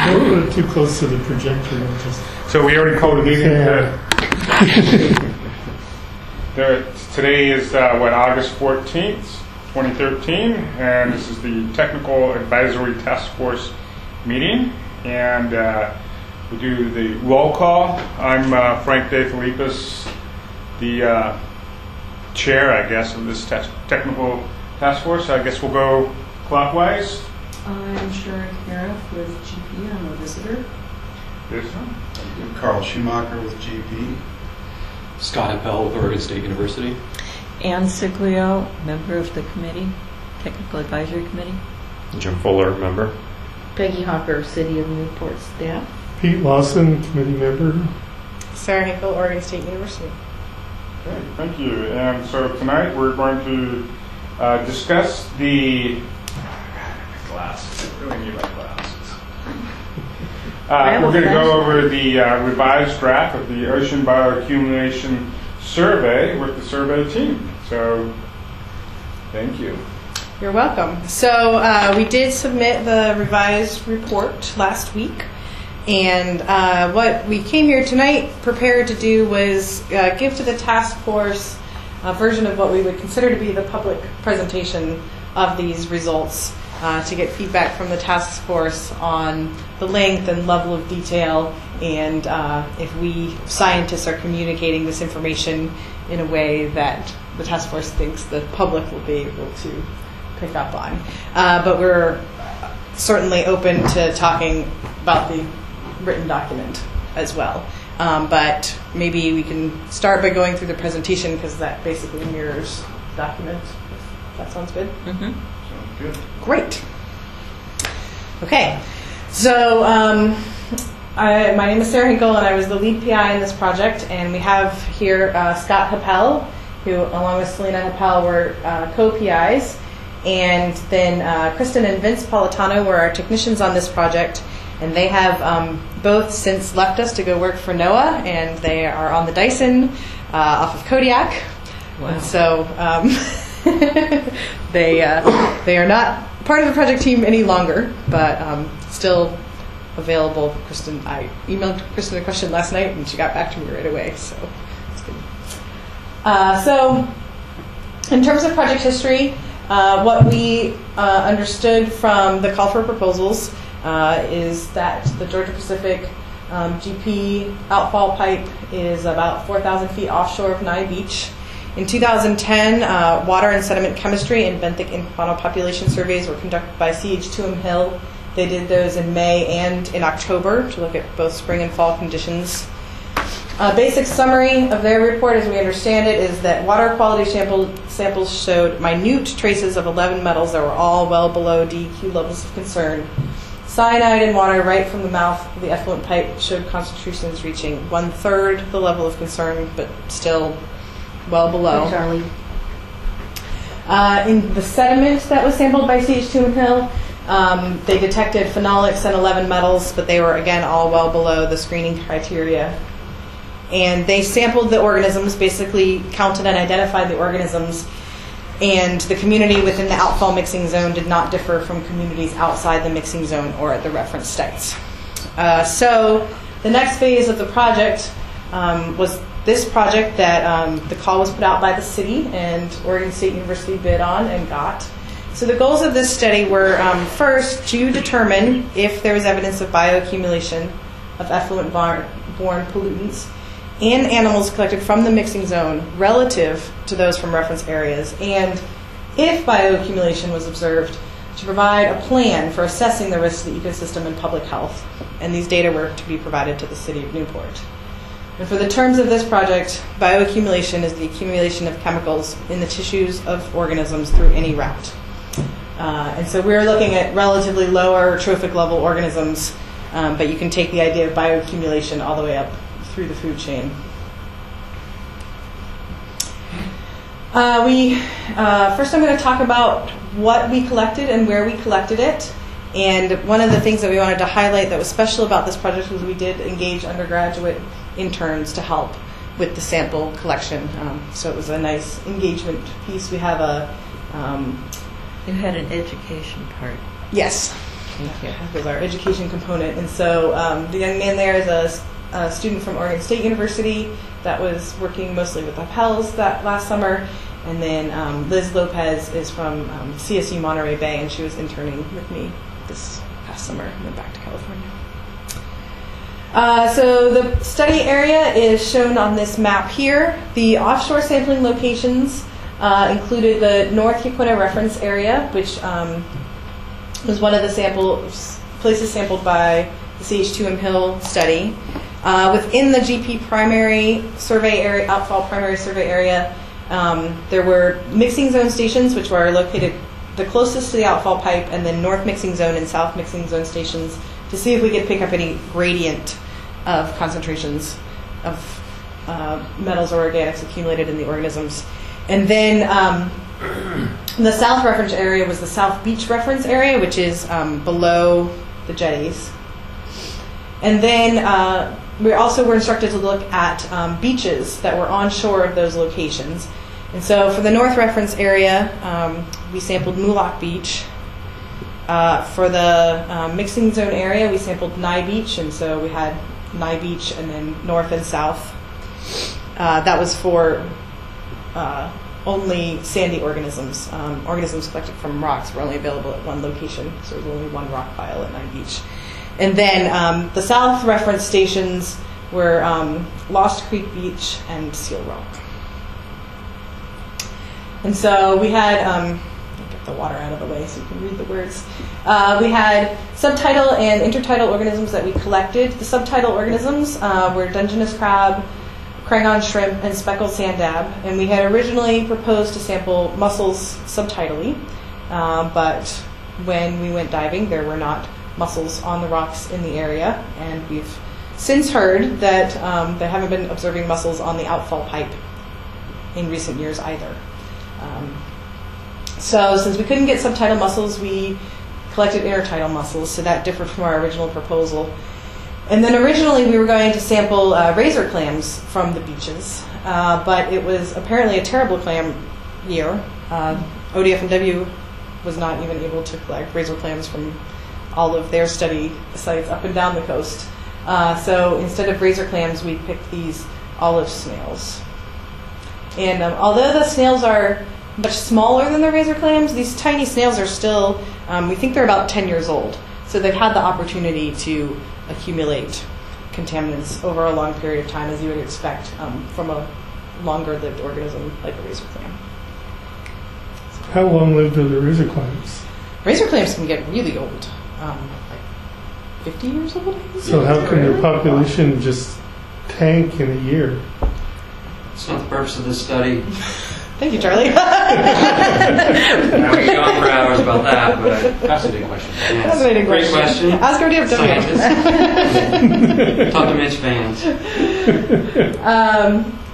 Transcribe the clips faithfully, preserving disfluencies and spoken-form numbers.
Don't put it too close to the projector. It'll just So we already called the meeting. Yeah. There, today is uh, what, August fourteenth, twenty thirteen, and this is the Technical Advisory Task Force meeting. And uh, we do the roll call. I'm uh, Frank De Filippis, the uh, chair, I guess, of this te- technical task force. I guess we'll go clockwise. I'm Sharon Cariff with G P. I'm a visitor. This one. Carl Schumacher with G P. Scott Appel with Oregon State University. Ann Siglio, member of the committee, Technical Advisory Committee. Jim Fuller, member. Peggy Hawker, City of Newport staff. Pete Lawson, committee member. Sarah Hinkle, Oregon State University. Okay, thank you. And so tonight we're going to uh, discuss the glasses. I really need my glasses. Uh, we're going to go over the uh, revised draft of the Ocean Bioaccumulation Survey with the survey team. So, thank you. You're welcome. So uh, we did submit the revised report last week. And uh, what we came here tonight prepared to do was uh, give to the task force a version of what we would consider to be the public presentation of these results uh, to get feedback from the task force on the length and level of detail and uh, if we scientists are communicating this information in a way that the task force thinks the public will be able to pick up on. Uh, but we're certainly open to talking about the written document as well. Um, but maybe we can start by going through the presentation because that basically mirrors the document. If that sounds good? Mm-hmm. Sounds good. Great. Okay. So um, I, my name is Sarah Hinkle and I was the lead P I in this project. And we have here uh, Scott Appel, who along with Selena Appel were uh, co-P Is. And then uh, Kristen and Vince Politano were our technicians on this project. And they have um, both since left us to go work for NOAA, and they are on the Dyson uh, off of Kodiak. Wow. And so um, they uh, they are not part of the project team any longer, but um, still available. Kristen, I emailed Kristen a question last night, and she got back to me right away. So it's good. Uh, so in terms of project history, uh, what we uh, understood from the call for proposals. Uh, is that the Georgia Pacific um, G P outfall pipe is about four thousand feet offshore of Nye Beach. In two thousand ten, uh, water and sediment chemistry and benthic iguana population surveys were conducted by C H two M Hill. They did those in May and in October to look at both spring and fall conditions. A basic summary of their report, as we understand it, is that water quality sample, samples showed minute traces of eleven metals that were all well below D E Q levels of concern. Cyanide in water right from the mouth of the effluent pipe showed concentrations reaching one-third the level of concern, but still well below. Hey, Charlie. Uh, in the sediment that was sampled by C H two M Hill, um, they detected phenolics and eleven metals, but they were, again, all well below the screening criteria. And they sampled the organisms, basically counted and identified the organisms, and the community within the outfall mixing zone did not differ from communities outside the mixing zone or at the reference sites. Uh, so the next phase of the project um, was this project that um, the call was put out by the city and Oregon State University bid on and got. So the goals of this study were um, first to determine if there was evidence of bioaccumulation of effluent-borne pollutants in animals collected from the mixing zone relative to those from reference areas, and if bioaccumulation was observed, to provide a plan for assessing the risks to the ecosystem and public health. And these data were to be provided to the city of Newport. And for the terms of this project, bioaccumulation is the accumulation of chemicals in the tissues of organisms through any route. Uh, and so we're looking at relatively lower trophic level organisms, um, but you can take the idea of bioaccumulation all the way up through the food chain. Uh, we uh, first I'm going to talk about what we collected and where we collected it. And one of the things that we wanted to highlight that was special about this project was we did engage undergraduate interns to help with the sample collection. Um, so it was a nice engagement piece. We have a... Um, You had an education part. yes. yeah, that was our education component. And so um, the young man there is a, a student from Oregon State University that was working mostly with the Pels that last summer. And then um, Liz Lopez is from um, C S U Monterey Bay, and she was interning with me this past summer and went back to California. Uh, so the study area is shown on this map here. The offshore sampling locations uh, included the North Yaquina reference area, which um, was one of the sample places sampled by the C H two M Hill study. Uh, within the G P primary survey area, outfall primary survey area, um, there were mixing zone stations, which were located the closest to the outfall pipe, and then north mixing zone and south mixing zone stations to see if we could pick up any gradient of concentrations of uh, metals or organics accumulated in the organisms. And then um, the south reference area was the South Beach reference area, which is um, below the jetties. And then uh, we also were instructed to look at um, beaches that were onshore of those locations. And so for the north reference area, um, we sampled Moolock Beach. Uh, for the um, mixing zone area, we sampled Nye Beach, and so we had Nye Beach and then north and south. Uh, that was for uh, only sandy organisms. Um, organisms collected from rocks were only available at one location, so there was only one rock pile at Nye Beach. And then um, the south reference stations were um, Lost Creek Beach and Seal Rock. And so we had, um, I'll get the water out of the way so you can read the words. Uh, we had subtidal and intertidal organisms that we collected. The subtidal organisms uh, were Dungeness crab, Crangon shrimp, and speckled sand dab. And we had originally proposed to sample mussels subtidally, uh, but when we went diving, there were not mussels on the rocks in the area, and we've since heard that um, they haven't been observing mussels on the outfall pipe in recent years either. Um, so since we couldn't get subtidal mussels, we collected intertidal mussels, so that differed from our original proposal. And then originally we were going to sample uh, razor clams from the beaches, uh, but it was apparently a terrible clam year. Uh, O D F and W was not even able to collect razor clams from all of their study sites up and down the coast. Uh, so instead of razor clams, we picked these olive snails. And um, although the snails are much smaller than the razor clams, these tiny snails are still, um, we think they're about ten years old. So they've had the opportunity to accumulate contaminants over a long period of time, as you would expect um, from a longer-lived organism like a razor clam. How long lived are the razor clams? Razor clams can get really old, um, like fifty years old. So how can their population just tank in a year? It's not the purpose of this study. Thank you, Charlie. I would go on for hours about that, but fascinating question. Yes. Fascinating Great question. question. Ask O D F W. Scientists. Talk to Mitch fans. Um,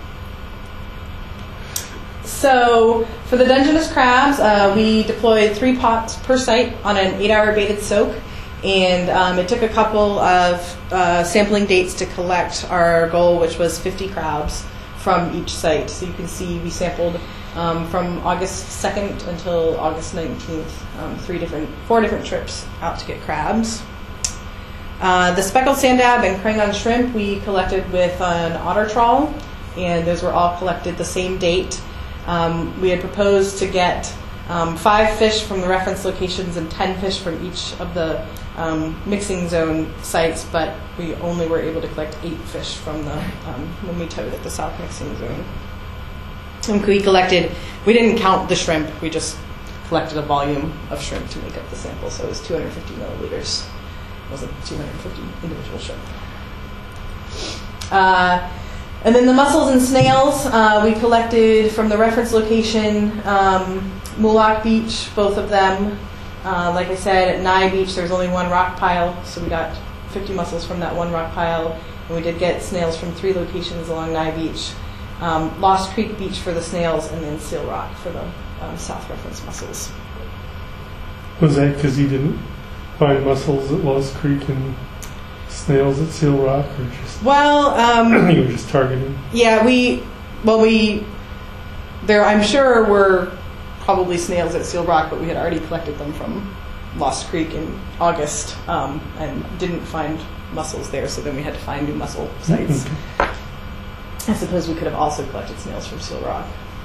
so for the Dungeness crabs, uh, we deployed three pots per site on an eight-hour baited soak, and um, it took a couple of uh, sampling dates to collect our goal, which was fifty crabs from each site. So you can see we sampled um, from August second until August nineteenth, um, three different, four different trips out to get crabs. Uh, the speckled sand dab and Crangon shrimp we collected with an otter trawl, and those were all collected the same date. Um, we had proposed to get um, five fish from the reference locations and ten fish from each of the um, mixing zone sites, but we only were able to collect eight fish from the um, when we towed at the south mixing zone. And we collected, we didn't count the shrimp, we just collected a volume of shrimp to make up the sample, so it was two hundred fifty milliliters. It wasn't two hundred fifty individual shrimp. Uh, And then the mussels and snails, uh, we collected from the reference location, um, Moolock Beach, both of them. Uh, like I said, at Nye Beach, there was only one rock pile, so we got fifty mussels from that one rock pile. And we did get snails from three locations along Nye Beach. Um, Lost Creek Beach for the snails, and then Seal Rock for the um, south reference mussels. Was that because you didn't find mussels at Lost Creek and snails at Seal Rock, or just Well, um, you were just targeting? yeah, we, well, we, there, I'm sure were probably snails at Seal Rock, but we had already collected them from Lost Creek in August um, and didn't find mussels there, so then we had to find new mussel sites. I suppose we could have also collected snails from Seal Rock.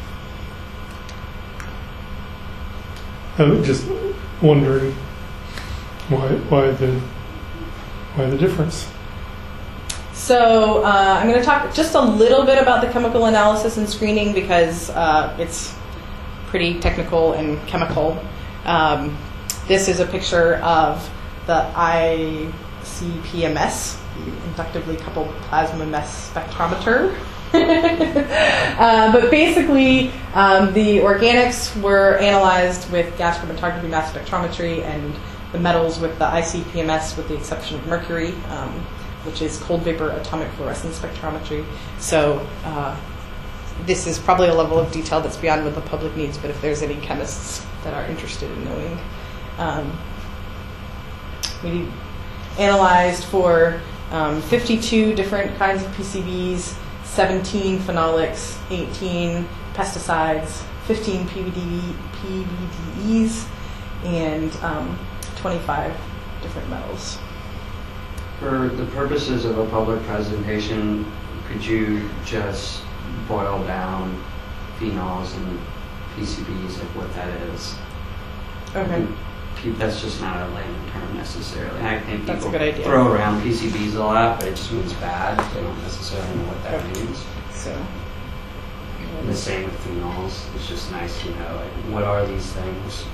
I was just wondering why why the why the difference. So uh, I'm going to talk just a little bit about the chemical analysis and screening because uh, it's pretty technical and chemical. Um, this is a picture of the I C P M S, the inductively coupled plasma mass spectrometer. uh, but basically, um, the organics were analyzed with gas chromatography mass spectrometry, and the metals with the I C P M S, with the exception of mercury, um, which is cold vapor atomic fluorescence spectrometry. So uh, this is probably a level of detail that's beyond what the public needs, but if there's any chemists that are interested in knowing. Um, we analyzed for um, fifty-two different kinds of P C Bs, seventeen phenolics, eighteen pesticides, fifteen P V D Es, and um, twenty-five different metals. For the purposes of a public presentation, could you just boil down phenols and P C Bs, like what that is? Okay. That's just not a layman term necessarily. I think That's a people good idea. throw around P C Bs a lot, but it just means bad. They don't necessarily know what that Okay. means. So. And the same with phenols. It's just nice to know, like, what are these things?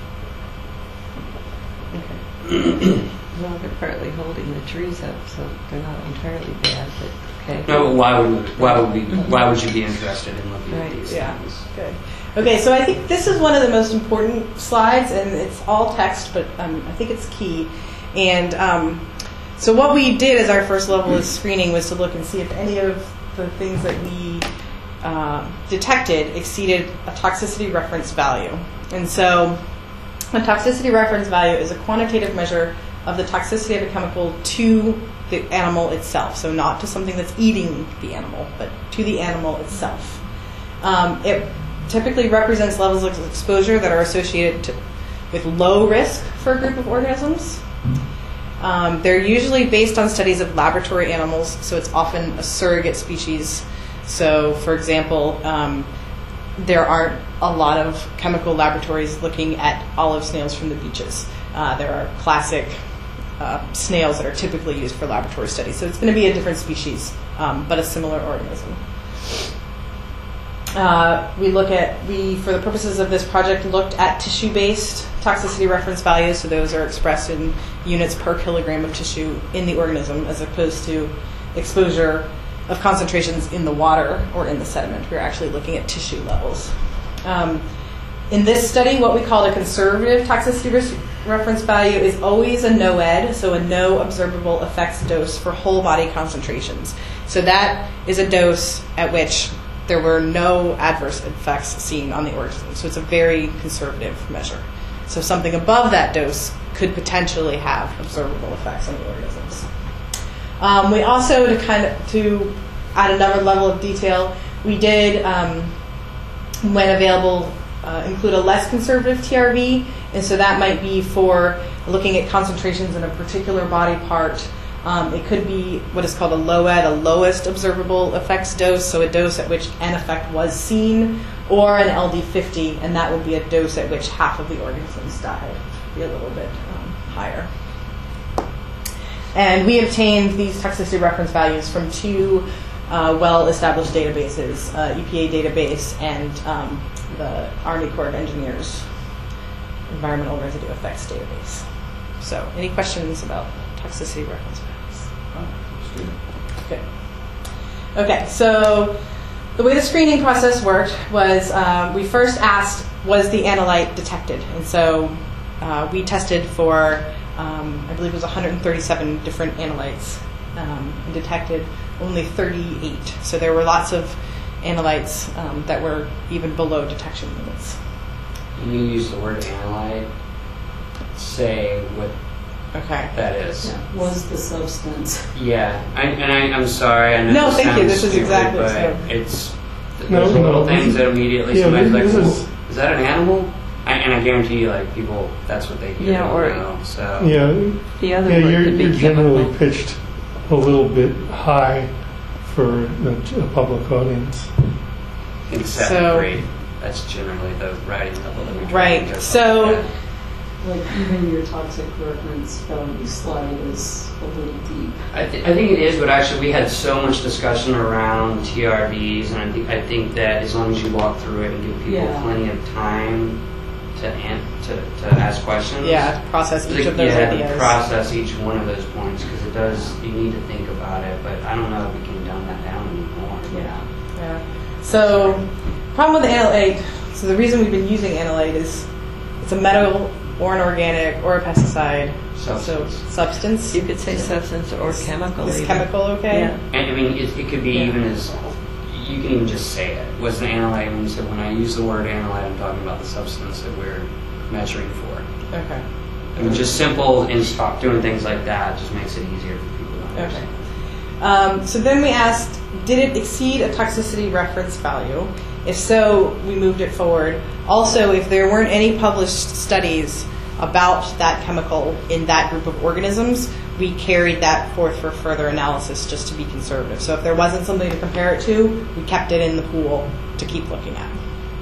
Okay. Well, they're partly holding the trees up, so they're not entirely bad, but okay. No, but why would why would we why would you be interested in looking Right. at these Yeah. things? Good. Okay, so I think this is one of the most important slides, and it's all text, but um, I think it's key. And um, so what we did as our first level of screening was to look and see if any of the things that we uh, detected exceeded a toxicity reference value. And so a toxicity reference value is a quantitative measure of the toxicity of a chemical to the animal itself. So not to something that's eating the animal, but to the animal itself. Um, it typically represents levels of exposure that are associated to, with low risk for a group of organisms. Um, they're usually based on studies of laboratory animals, so it's often a surrogate species. So, for example, um, there aren't a lot of chemical laboratories looking at olive snails from the beaches. Uh, there are classic uh, snails that are typically used for laboratory studies. So it's going to be a different species, um, but a similar organism. Uh, we look at, we, for the purposes of this project, looked at tissue-based toxicity reference values, so those are expressed in units per kilogram of tissue in the organism, as opposed to exposure of concentrations in the water or in the sediment. We're actually looking at tissue levels. Um, in this study, what we call a conservative toxicity res- reference value is always a NOED, so a no observable effects dose for whole body concentrations. So that is a dose at which there were no adverse effects seen on the organism. So it's a very conservative measure. So something above that dose could potentially have observable effects on the organisms. Um, we also, to kind of to add another level of detail, we did, um, when available, uh, include a less conservative T R V, and so that might be for looking at concentrations in a particular body part. Um, it could be what is called a LOED, a lowest observable effects dose, so a dose at which an effect was seen, or an L D fifty, and that would be a dose at which half of the organisms died, be a little bit um, higher. And we obtained these toxicity reference values from two uh, well-established databases, uh, E P A database and um, the Army Corps of Engineers Environmental Residue Effects database. So, any questions about toxicity reference values? Good. Okay, so the way the screening process worked was um, we first asked, was the analyte detected? And so uh, we tested for, um, I believe it was one hundred thirty-seven different analytes um, and detected only thirty-eight. So there were lots of analytes um, that were even below detection limits. When you use the word analyte, say what Okay. that is. Yeah, was the substance. Yeah, I, and I, I'm sorry. I know No, this thank you. sounds This is stupid, exactly but so. it's th- No, those no, little this things is- that immediately yeah, somebody's this- like, this "Whoa, is- is that an animal?" I, and I guarantee you, like, people, that's what they hear. Yeah, or- know, so. Yeah, The other yeah, word you're, could be you're generally chemical. pitched a little bit high for a, a public audience. I think seventh So- grade, that's generally the writing level that we try Right, to get so- folks at. Like even your toxic reference felony slide is a little deep. I, th- I think it is, but actually we had so much discussion around T R Bs, and I think I think that as long as you walk through it and give people Yeah. plenty of time to an- to, to ask questions, Yeah, to process each like, of those yeah, to ideas. process each one of those points, because it does. You need to think about it, but I don't know if we can dumb that down anymore. Yeah. Yeah. So, problem with analyte. So the reason we've been using analyte is it's a metal or an organic or a pesticide. Substance. So substance. You could say substance or chemical. Is even. chemical okay? Yeah. And I mean, it, it could be Yeah. even as you can even just say it. What's an analyte? When you said when I use the word analyte, I'm talking about the substance that we're measuring for. Okay. I mean, just simple and stop doing things like that just makes it easier for people to Okay. understand. Um, so then we asked, did it exceed a toxicity reference value? If so, we moved it forward. Also, if there weren't any published studies about that chemical in that group of organisms, we carried that forth for further analysis just to be conservative. So if there wasn't something to compare it to, we kept it in the pool to keep looking at.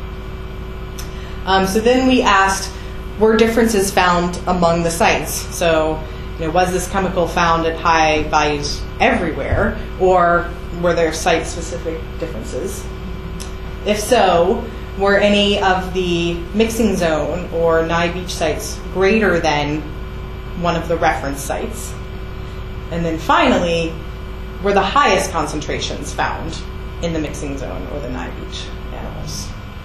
Um, so then we asked, were differences found among the sites? So, you know, was this chemical found at high values everywhere, or were there site-specific differences? If so, were any of the mixing zone or Nye Beach sites greater than one of the reference sites? And then finally, were the highest concentrations found in the mixing zone or the Nye Beach animals?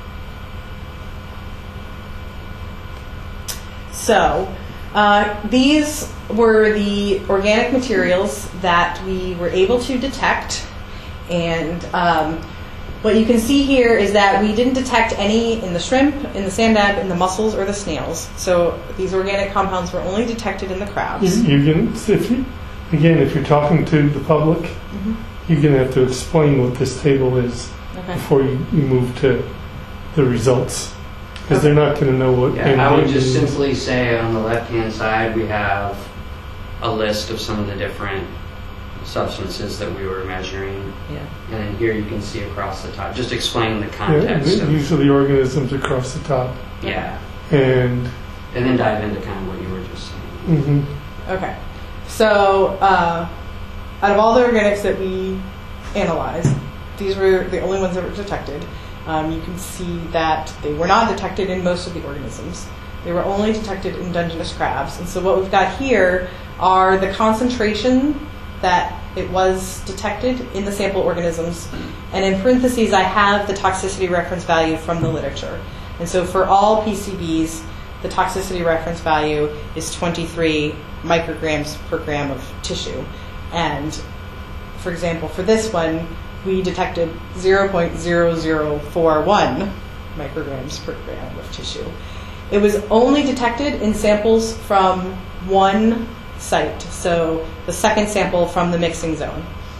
So, uh, these were the organic materials that we were able to detect, and um, what you can see here is that we didn't detect any in the shrimp, in the sand dab, in the mussels, or the snails. So these organic compounds were only detected in the crabs. You, you can, if you, again, if you're talking to the public, Mhm. you're going to have to explain what this table is Okay. before you, you move to the results, because they're not going to know what. Yeah, I would just means. simply say on the left-hand side we have a list of some of the different substances that we were measuring, Yeah. and then here you can see across the top. Just explain the Yeah, context of these are the organisms across the top, yeah, and and then dive into kind of what you were just saying. mhm. Okay. So, uh, out of all the organics that we analyzed, these were the only ones that were detected. Um, you can see that they were not detected in most of the organisms. They were only detected in Dungeness crabs. And so what we've got here are the concentration that it was detected in the sample organisms. And in parentheses, I have the toxicity reference value from the literature. And so for all P C Bs, the toxicity reference value is twenty-three micrograms per gram of tissue. And for example, for this one, we detected zero point zero zero four one micrograms per gram of tissue. It was only detected in samples from one site, so the second sample from the mixing zone.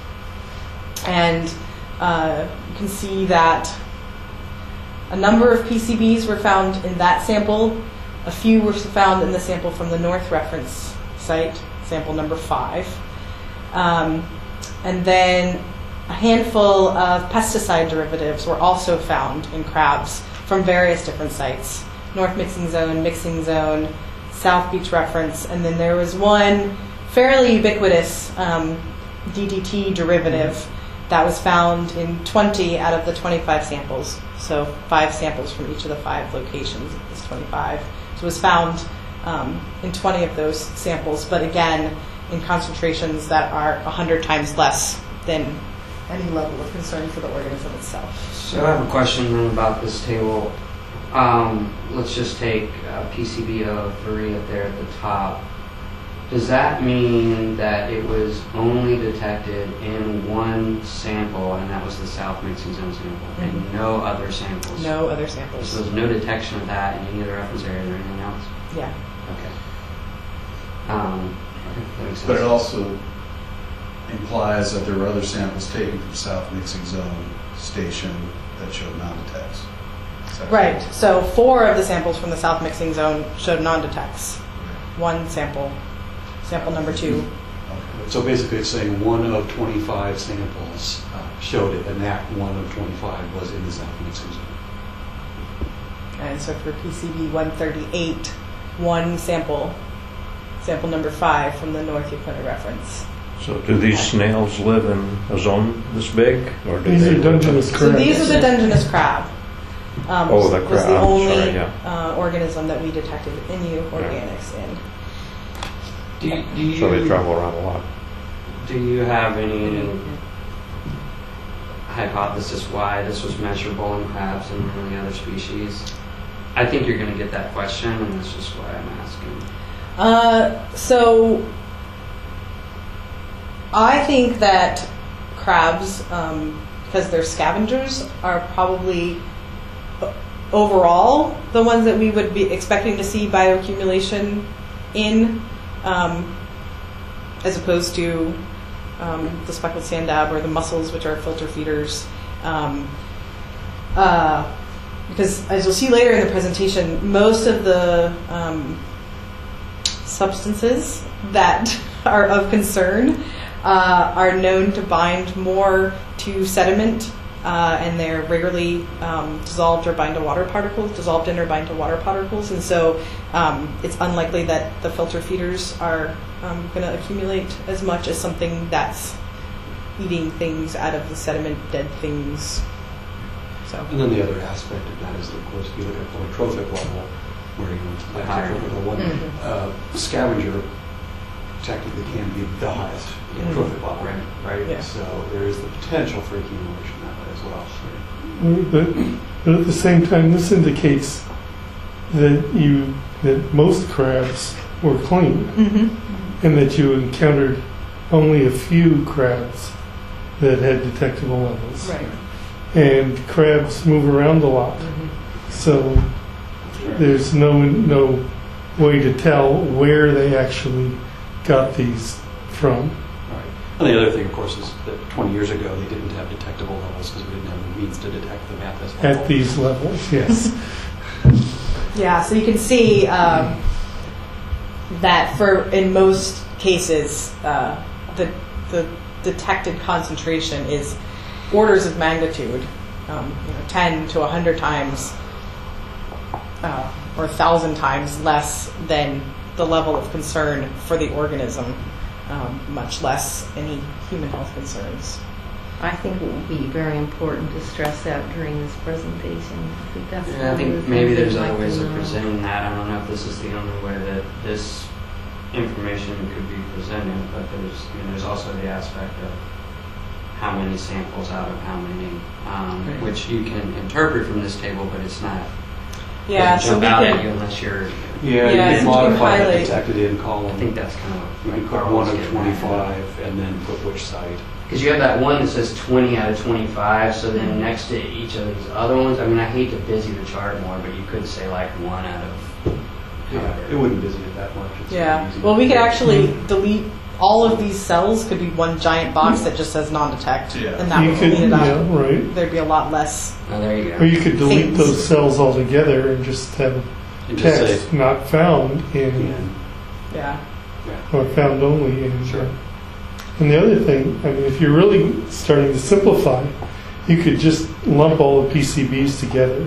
And uh, you can see that a number of P C Bs were found in that sample. A few were found in the sample from the North reference site, sample number five. Um, and then a handful of pesticide derivatives were also found in crabs from various different sites. North mixing zone, mixing zone, South Beach reference, and then there was one fairly ubiquitous um, D D T derivative that was found in twenty out of the twenty-five samples. So five samples from each of the five locations of this twenty-five. So it was found um, in twenty of those samples, but again, in concentrations that are one hundred times less than any level of concern for the organism itself. So I have a question then about this table. Um, let's just take uh, P C B zero three up there at the top. Does that mean that it was only detected in one sample, and that was the South Mixing Zone sample, Mm-hmm. and no other samples? No other So samples. there's no detection of that in any of the reference areas or anything else? Yeah. Okay. Um, okay, that makes sense. But it also implies that there were other samples taken from South Mixing Zone Station that showed non-detects. Right. So four of the samples from the south mixing zone showed non-detects. One sample, sample number two. Okay. So basically it's saying one of twenty-five samples uh, showed it, and that one of twenty-five was in the south mixing zone. And so for P C B one thirty-eight, one sample, sample number five from the North Yakuna reference. So do these snails live in a zone this big? Or do These they are Dungeness So crabs. these are the Dungeness crab. Um, Oh, the was the crab, only sorry, yeah. uh, organism that we detected in U organics in. Do you, do you, So they travel around a lot. do you have any hypothesis why this was measurable in crabs and any other species? I think you're going to get that question, and that's just why I'm asking. Uh, so I think that crabs, um, because they're scavengers, are probably o- overall the ones that we would be expecting to see bioaccumulation in, um, as opposed to um, the speckled sand dab or the mussels, which are filter feeders. Um, uh, because as you'll see later in the presentation, most of the um, substances that are of concern uh, are known to bind more to sediment, uh, and they're rarely um, dissolved or bind to water particles, dissolved in or bind to water particles, and so um, it's unlikely that the filter feeders are um, going to accumulate as much as something that's eating things out of the sediment, dead things. So. And then the other aspect of that is, of course, if you look at the trophic level, where you know, The higher. the one Mhm. uh, scavenger technically can be the highest Mhm. trophic level, Right. right? Yeah. So there is the potential for accumulation that way as well. But, but at the same time, this indicates that you that most crabs were clean, Mm-hmm. and that you encountered only a few crabs that had detectable levels. Right. And crabs move around a lot, so there's no no way to tell where they actually got these from. Right. And the other thing, of course, is that twenty years ago they didn't have detectable levels because we didn't have the means to detect them at this level. At these levels, yes. Yeah, so you can see um, that for in most cases, uh, the the detected concentration is orders of magnitude, um, you know, ten to a hundred times, uh, or a thousand times less than the level of concern for the organism, um, much less any human health concerns. I think it will be very important to stress that during this presentation. I think that's Yeah, I one of the think maybe things there's I'd other like ways to of know. presenting that. I don't know if this is the only way that this information could be presented, but there's, I mean, there's also the aspect of how many samples out of how many, um, Right. which you can interpret from this table, but it's not Yeah, doesn't so jump we out at can. you unless you're. Yeah, Yeah, you so can you can modify the highlight- detected in column. I think that's kind of You what can put Carl one was of getting at. twenty-five and then put which site. Because you have that one that says twenty out of twenty-five, so then next to each of these other ones, I mean, I hate to busy the chart more, but you could say like one out of Yeah, however. it wouldn't busy it that much. It's Yeah. easy. Well, we could actually delete all of these cells. Could be one giant box that just says non-detect, Yeah. and that You would could, clean it up. yeah, right. There'd be a lot less. Oh, there you Or go. you could delete Things. those cells altogether and just have And just say, text not found in, and, Yeah. yeah. or found only in. Sure. And the other thing, I mean, if you're really starting to simplify, you could just lump all the P C Bs together.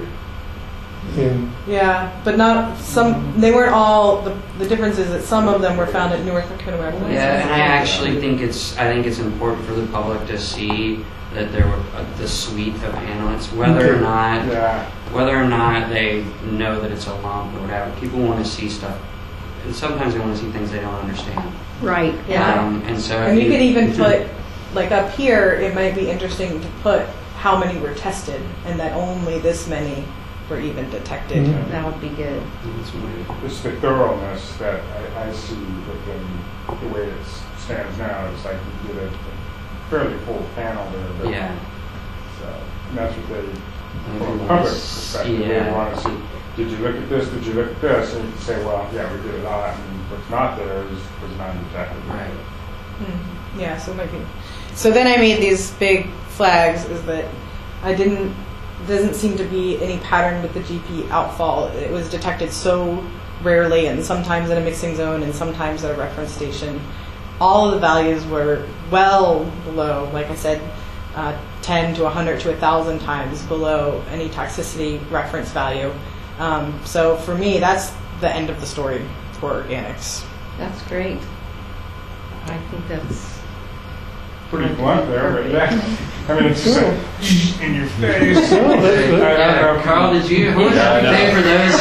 And Yeah, but not some. They weren't all. The, the difference is that some of them were found at North Dakota Reference. Yeah, and I actually think it's I think it's important for the public to see that there were uh, the suite of analytes, whether or Okay. not Yeah. whether or not they know that it's a lump or whatever. People want to see stuff, and sometimes they want to see things they don't understand. Right. Yeah. Um, and so And you if could even put, like up here, it might be interesting to put how many were tested, and that only this many were even detected. Mhm. That would be good. That's my- Just the thoroughness that I, I see within the way it stands now. It's like you did a fairly full panel there. But, yeah. So, and that's what they, And from we a wanna public s- perspective, they yeah. want to see, did you look at this, did you look at this? And you can say, well, yeah, we did a lot, and what's not there is, was non-detected. Right. Mhm. Yeah, so maybe. So then I made these big flags. Is that I didn't doesn't seem to be any pattern with the G P outfall. It was detected so rarely, and sometimes in a mixing zone and sometimes at a reference station. All of the values were well below, like I said, uh, ten to one hundred to one thousand times below any toxicity reference value. Um, so for me, that's the end of the story for organics. That's great. I think that's Pretty blunt there, but yeah. I mean, it's just like, in your face. No, that- that- I- I- Yeah, I- Carl, did you, how much Yeah, did I you pay know. for those?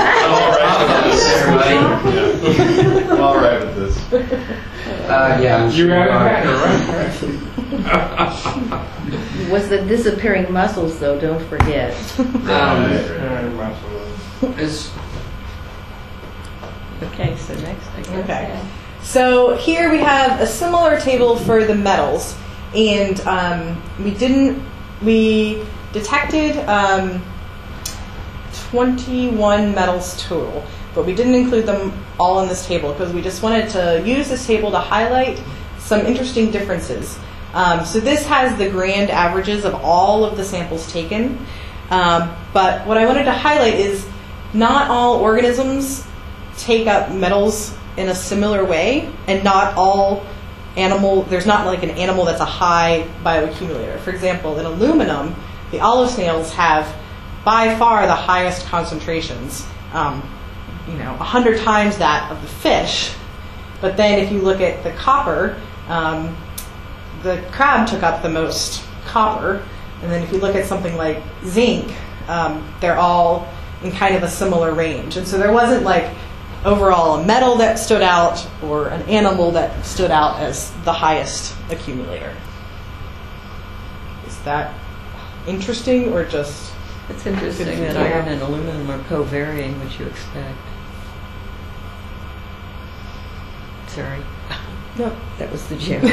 Uh, Yeah. I'm all right with this. uh, yeah, I'm You sure had you it are. better, right? was the disappearing muscles, though. Don't forget. Um, Yeah, absolutely. it's, Okay, so next, I guess. Okay. So here we have a similar table for the metals, and um, we didn't, we detected um, twenty-one metals total, but we didn't include them all in this table because we just wanted to use this table to highlight some interesting differences. Um, so this has the grand averages of all of the samples taken, um, but what I wanted to highlight is not all organisms take up metals in a similar way, and not all animal, there's not like an animal that's a high bioaccumulator. For example, in aluminum, the olive snails have by far the highest concentrations, um, you know, a hundred times that of the fish. But then if you look at the copper, um, the crab took up the most copper, and then if you look at something like zinc, um, they're all in kind of a similar range. And so there wasn't like overall a metal that stood out or an animal that stood out as the highest accumulator. Is that interesting or just... It's interesting that iron and aluminum are co-varying, which you expect. Sorry. No. That was the chairman.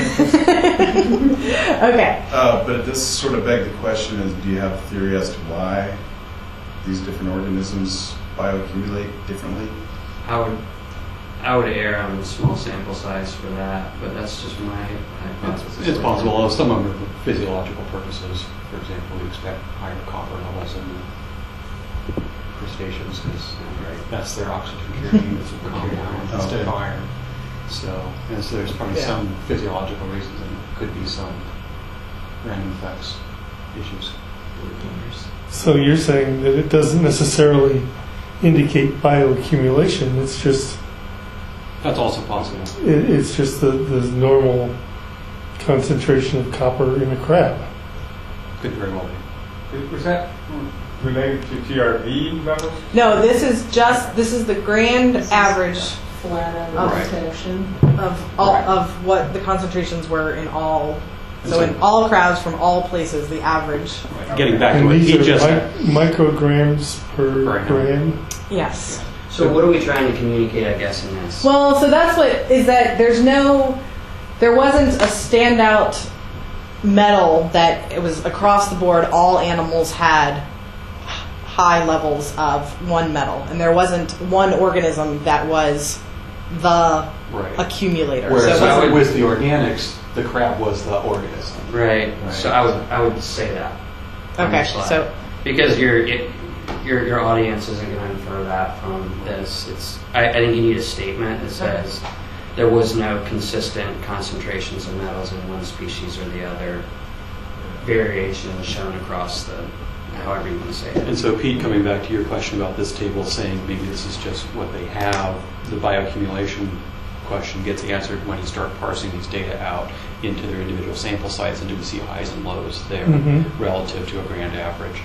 Okay. Uh, but this sort of begs the question: is do you have a theory as to why these different organisms bioaccumulate differently? I would, I would err on the small sample size for that, but that's just my hypothesis. It's possible, although some of them are for physiological purposes. For example, we expect higher copper levels in the crustaceans because that's their oxygen carrying units of compound instead of iron. So, and so there's probably Yeah. some physiological reasons, and there could be some random effects issues. So you're saying that it doesn't necessarily indicate bioaccumulation. It's just That's also possible. it, it's just the, the normal concentration of copper in a crab. Could very well be. Was that related to T R V levels? No, this is just, this is the grand average Flat Oh, out right. detection. of all of what the concentrations were in all. So in all crowds from all places, the average. Getting back to And what these he are just mi- micrograms per Gram. gram. Yes. So what are we trying to communicate, I guess, in this? Well, so that's what is that there's no, there wasn't a standout metal that it was across the board, all animals had high levels of one metal. And there wasn't one organism that was the right. accumulator. Whereas so it with, wasn't, with the organics, the crab was the organism. Right. Right. So I would, I would say that. on okay, your slide. so Because your it, your your audience isn't going to infer that from this. It's I, I think you need a statement that says there was no consistent concentrations of metals in one species or the other. Variation shown across the, however you want to say it. And so, Pete, coming back to your question about this table, saying maybe this is just what they have, the bioaccumulation question gets answered when you start parsing these data out into their individual sample sites and do see highs and lows there Mhm. relative to a grand average.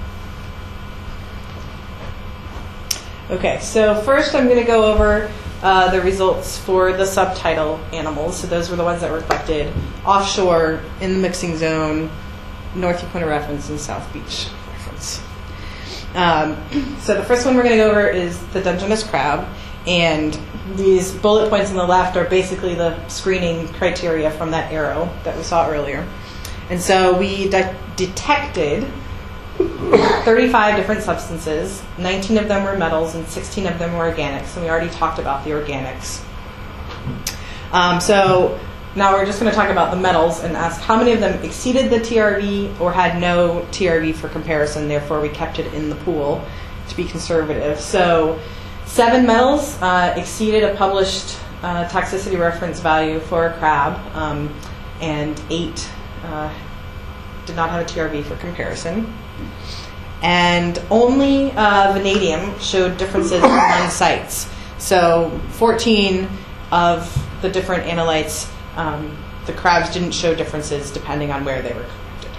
Okay, so first I'm going to go over uh, the results for the subtitle animals. So those were the ones that were collected offshore in the mixing zone, North Uponor reference and South Beach reference. Um, so the first one we're going to go over is the Dungeness crab, and these bullet points on the left are basically the screening criteria from that arrow that we saw earlier. And so we de- detected thirty-five different substances, nineteen of them were metals and sixteen of them were organics, and we already talked about the organics. Um, so now we're just going to talk about the metals and ask how many of them exceeded the T R V or had no T R V for comparison, therefore we kept it in the pool to be conservative. So seven metals uh, exceeded a published uh, toxicity reference value for a crab, um, and eight uh, did not have a T R V for comparison. And only uh, vanadium showed differences among sites. So fourteen of the different analytes, um, the crabs didn't show differences depending on where they were collected.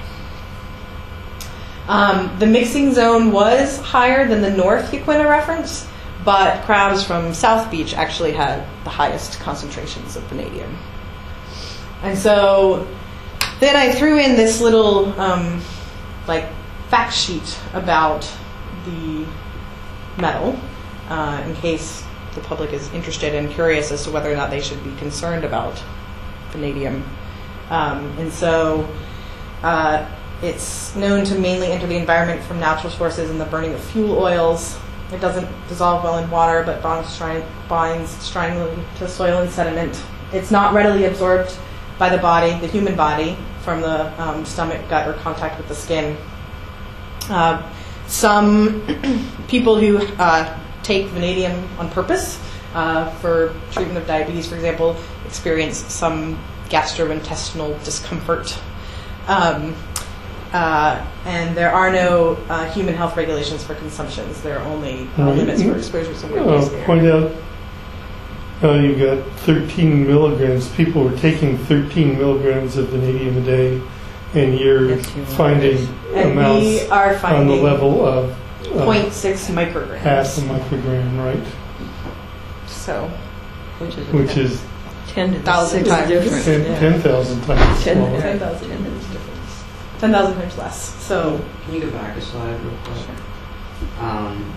Um, the mixing zone was higher than the North Yaquina reference, but crabs from South Beach actually had the highest concentrations of vanadium. And so then I threw in this little um, like fact sheet about the metal uh, in case the public is interested and curious as to whether or not they should be concerned about vanadium. Um, and so uh, it's known to mainly enter the environment from natural sources in the burning of fuel oils. It doesn't dissolve well in water, but bonds, stri- binds strongly to soil and sediment. It's not readily absorbed by the body, the human body, from the um, stomach, gut, or contact with the skin. Uh, some people who uh, take vanadium on purpose uh, for treatment of diabetes, for example, experience some gastrointestinal discomfort. Um, uh, and there are no uh, human health regulations for consumptions. There are only uh, Right. limits for exposure to Uh, workplace air. point out how you got thirteen milligrams. People were taking thirteen milligrams of vanadium a day, and you're That's human finding And amounts we are on the finding level of zero uh, point six micrograms. half a microgram, right? So, Which is, Which is ten to the thousand sixth times. difference. ten yeah. ten thousand times Ten smaller. ten thousand difference. ten thousand times less. So, Can you go back a slide real quick? Um,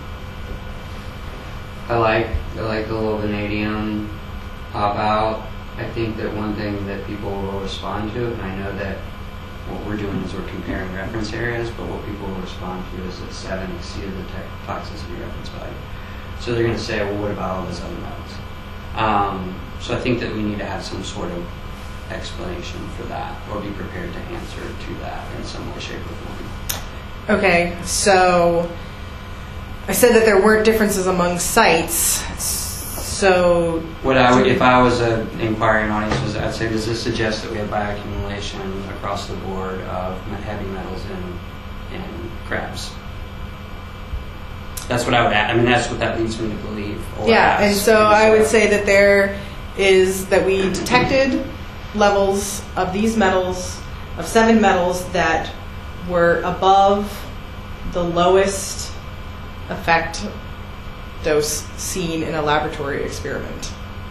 I like I like the little vanadium pop out. I think that one thing that people will respond to, and I know that what we're doing is we're comparing reference areas, but what people will respond to is that seven exceeded the tech toxicity reference value. So they're going to say, well, what about all those other metals? Um, so I think that we need to have some sort of explanation for that, or be prepared to answer to that in some way, shape, or form. okay, so I said that there weren't differences among sites. So, What I would, if I was an inquiring audience, was I'd say, does this suggest that we have bioaccumulation across the board of heavy metals in, in crabs? That's what I would add. I mean, that's what that leads me to believe. Or yeah, ask. and so I would say that there is that we detected levels of these metals, of seven metals that were above the lowest effect dose seen in a laboratory experiment.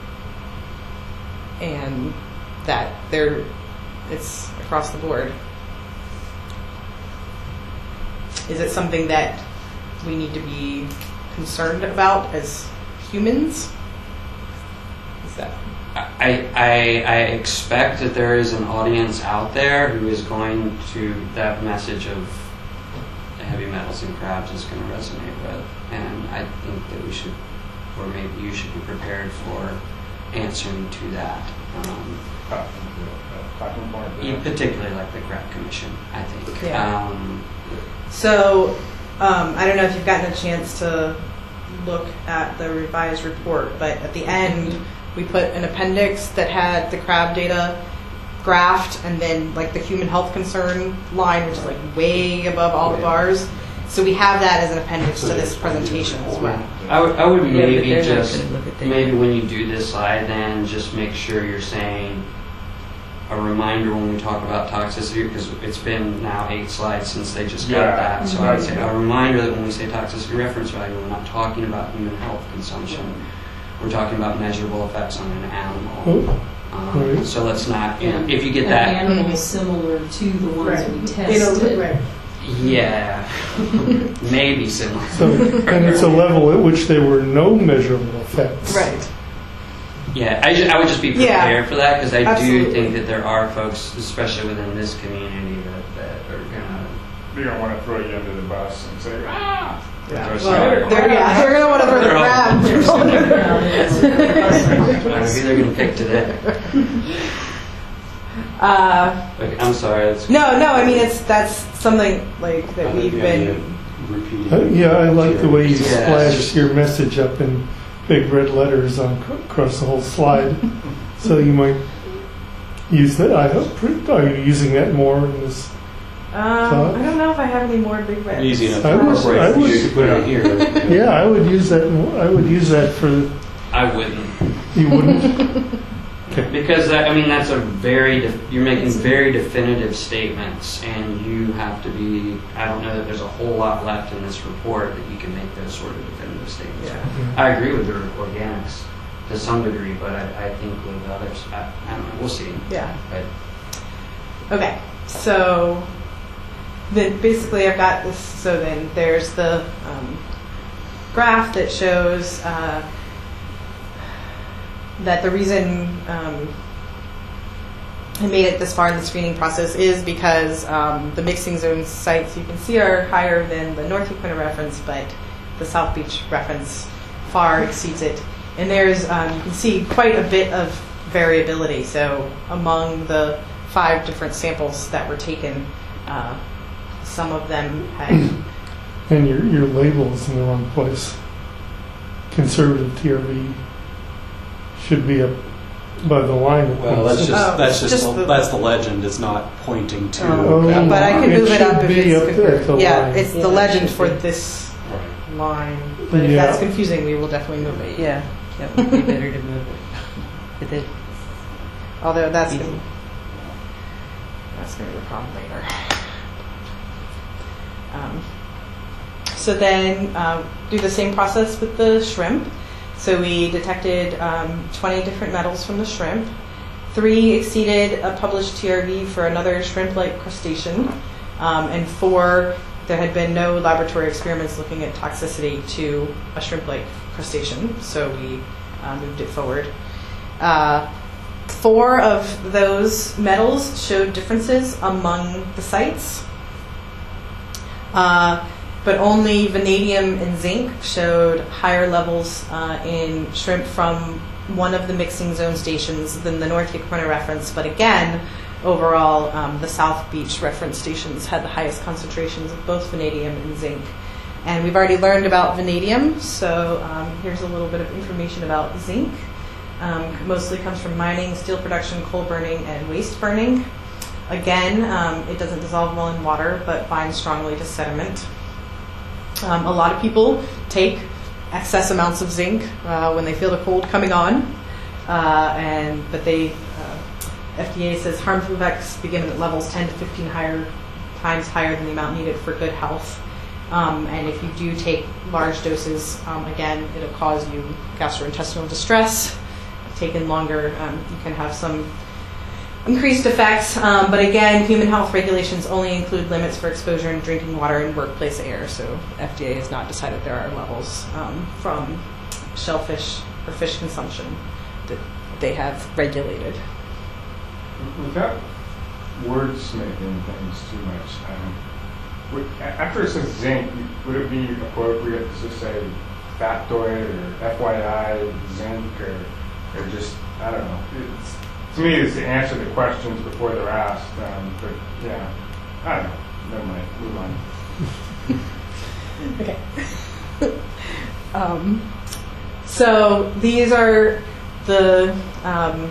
And that there, it's across the board. Is it something that we need to be concerned about as humans? Is that I, I, I expect that there is an audience out there who is going to, that message of heavy metals in crabs is going to resonate with. And I think that we should, or maybe you should be prepared for answering to that. Um, you particularly like the Crab Commission, I think. Yeah. Um, so? Um, I don't know if you've gotten a chance to look at the revised report, but at the end we put an appendix that had the crab data graphed, and then like the human health concern line, which is like way above all the bars. So we have that as an appendix to this presentation as well. I would, I would Yeah, but maybe they're not just, gonna look at that. maybe when you do this slide, then just make sure you're saying a reminder when we talk about toxicity, because it's been now eight slides since they just got Yeah. that. So I would say a reminder that when we say toxicity reference value, we're not talking about human health consumption. We're talking about measurable effects on an animal. Oh, Um, right. so let's not, you know, And- if you get and that, animals similar to the ones Right. we You know, tested. right. yeah, maybe similar. So, and it's a level at which there were no measurable effects. Right. Yeah, I, ju- I would just be Yeah, prepared for that, because I absolutely. do think that there are folks, especially within this community, that, that are gonna. They're going to want to throw you under the bus and say, ah! Yeah. Throw Well, somebody- they're, yeah, they're gonna want to throw the They're all- crab. I don't know who they're gonna pick today. Uh, Okay, I'm sorry. That's no, no. I mean, it's that's something like that I like we've the idea been. of repeating. Uh, yeah, I like the way you Yeah. splash your message up in big red letters on across the whole slide. So you might use that. I hope. Are you using that more in this? Um, I don't know if I have any more big reds. Easy enough to I would- incorporate. I would- You could put it here. Yeah, I would use that. more- I would use that for. I wouldn't. You wouldn't. Because that, I mean, that's a very, def- you're making very definitive statements, and you have to be, I don't know that there's a whole lot left in this report that you can make those sort of definitive statements. Yeah. I agree with the organics to some degree, but I, I think with others, I, I don't know, we'll see. Yeah. But Okay. So then basically I've got this. So then there's the um, graph that shows. Uh, that the reason um, I made it this far in the screening process is because um, the mixing zone sites you can see are higher than the North Yaquina reference, but the South Beach reference far exceeds it. And there's, um, you can see quite a bit of variability. So among the five different samples that were taken, uh, some of them had... And your your label is in the wrong place. Conservative T R V should be up by the line. Well, that's just Oh, that's just, just the, the- that's the legend. It's not pointing to. Oh, that but I line. can It move it up should if be it's up conf- there at the yeah, line. it's Yeah, the it legend should for be. Right. this line. But if Yeah. that's confusing, we will definitely move it. Yeah, that would be better to move it. But then, Although that's Easy. gonna, that's going to be a problem later. Um, so then uh, do the same process with the shrimp. So we detected um, twenty different metals from the shrimp. Three exceeded a published T R V for another shrimp-like crustacean, um, and four, there had been no laboratory experiments looking at toxicity to a shrimp-like crustacean, so we uh, moved it forward. Uh, four of those metals showed differences among the sites, uh, but only vanadium and zinc showed higher levels uh, in shrimp from one of the mixing zone stations than the North Yaquina reference, but again, overall, um, the South Beach reference stations had the highest concentrations of both vanadium and zinc. And we've already learned about vanadium, so um, here's a little bit of information about zinc. Um, mostly comes from mining, steel production, coal burning, and waste burning. Again, um, it doesn't dissolve well in water, but binds strongly to sediment. Um, a lot of people take excess amounts of zinc uh, when they feel the cold coming on, uh, and but they uh, F D A says harmful effects begin at levels ten to fifteen higher times higher than the amount needed for good health. Um, and if you do take large doses, um, again, it'll cause you gastrointestinal distress. Taken longer, um, you can have some increased effects. Um, but again, human health regulations only include limits for exposure in drinking water and workplace air. So F D A has not decided there are levels um, from shellfish or fish consumption that they have regulated. Without wordsmithing things too much, um, would, a- after it says zinc, would it be appropriate to just say factoid or F Y I zinc or, or just, I don't know. It's, to me, it's to answer the questions before they're asked. Um, but yeah, I don't know. Never mind. Move on. Okay. um, so these are the um,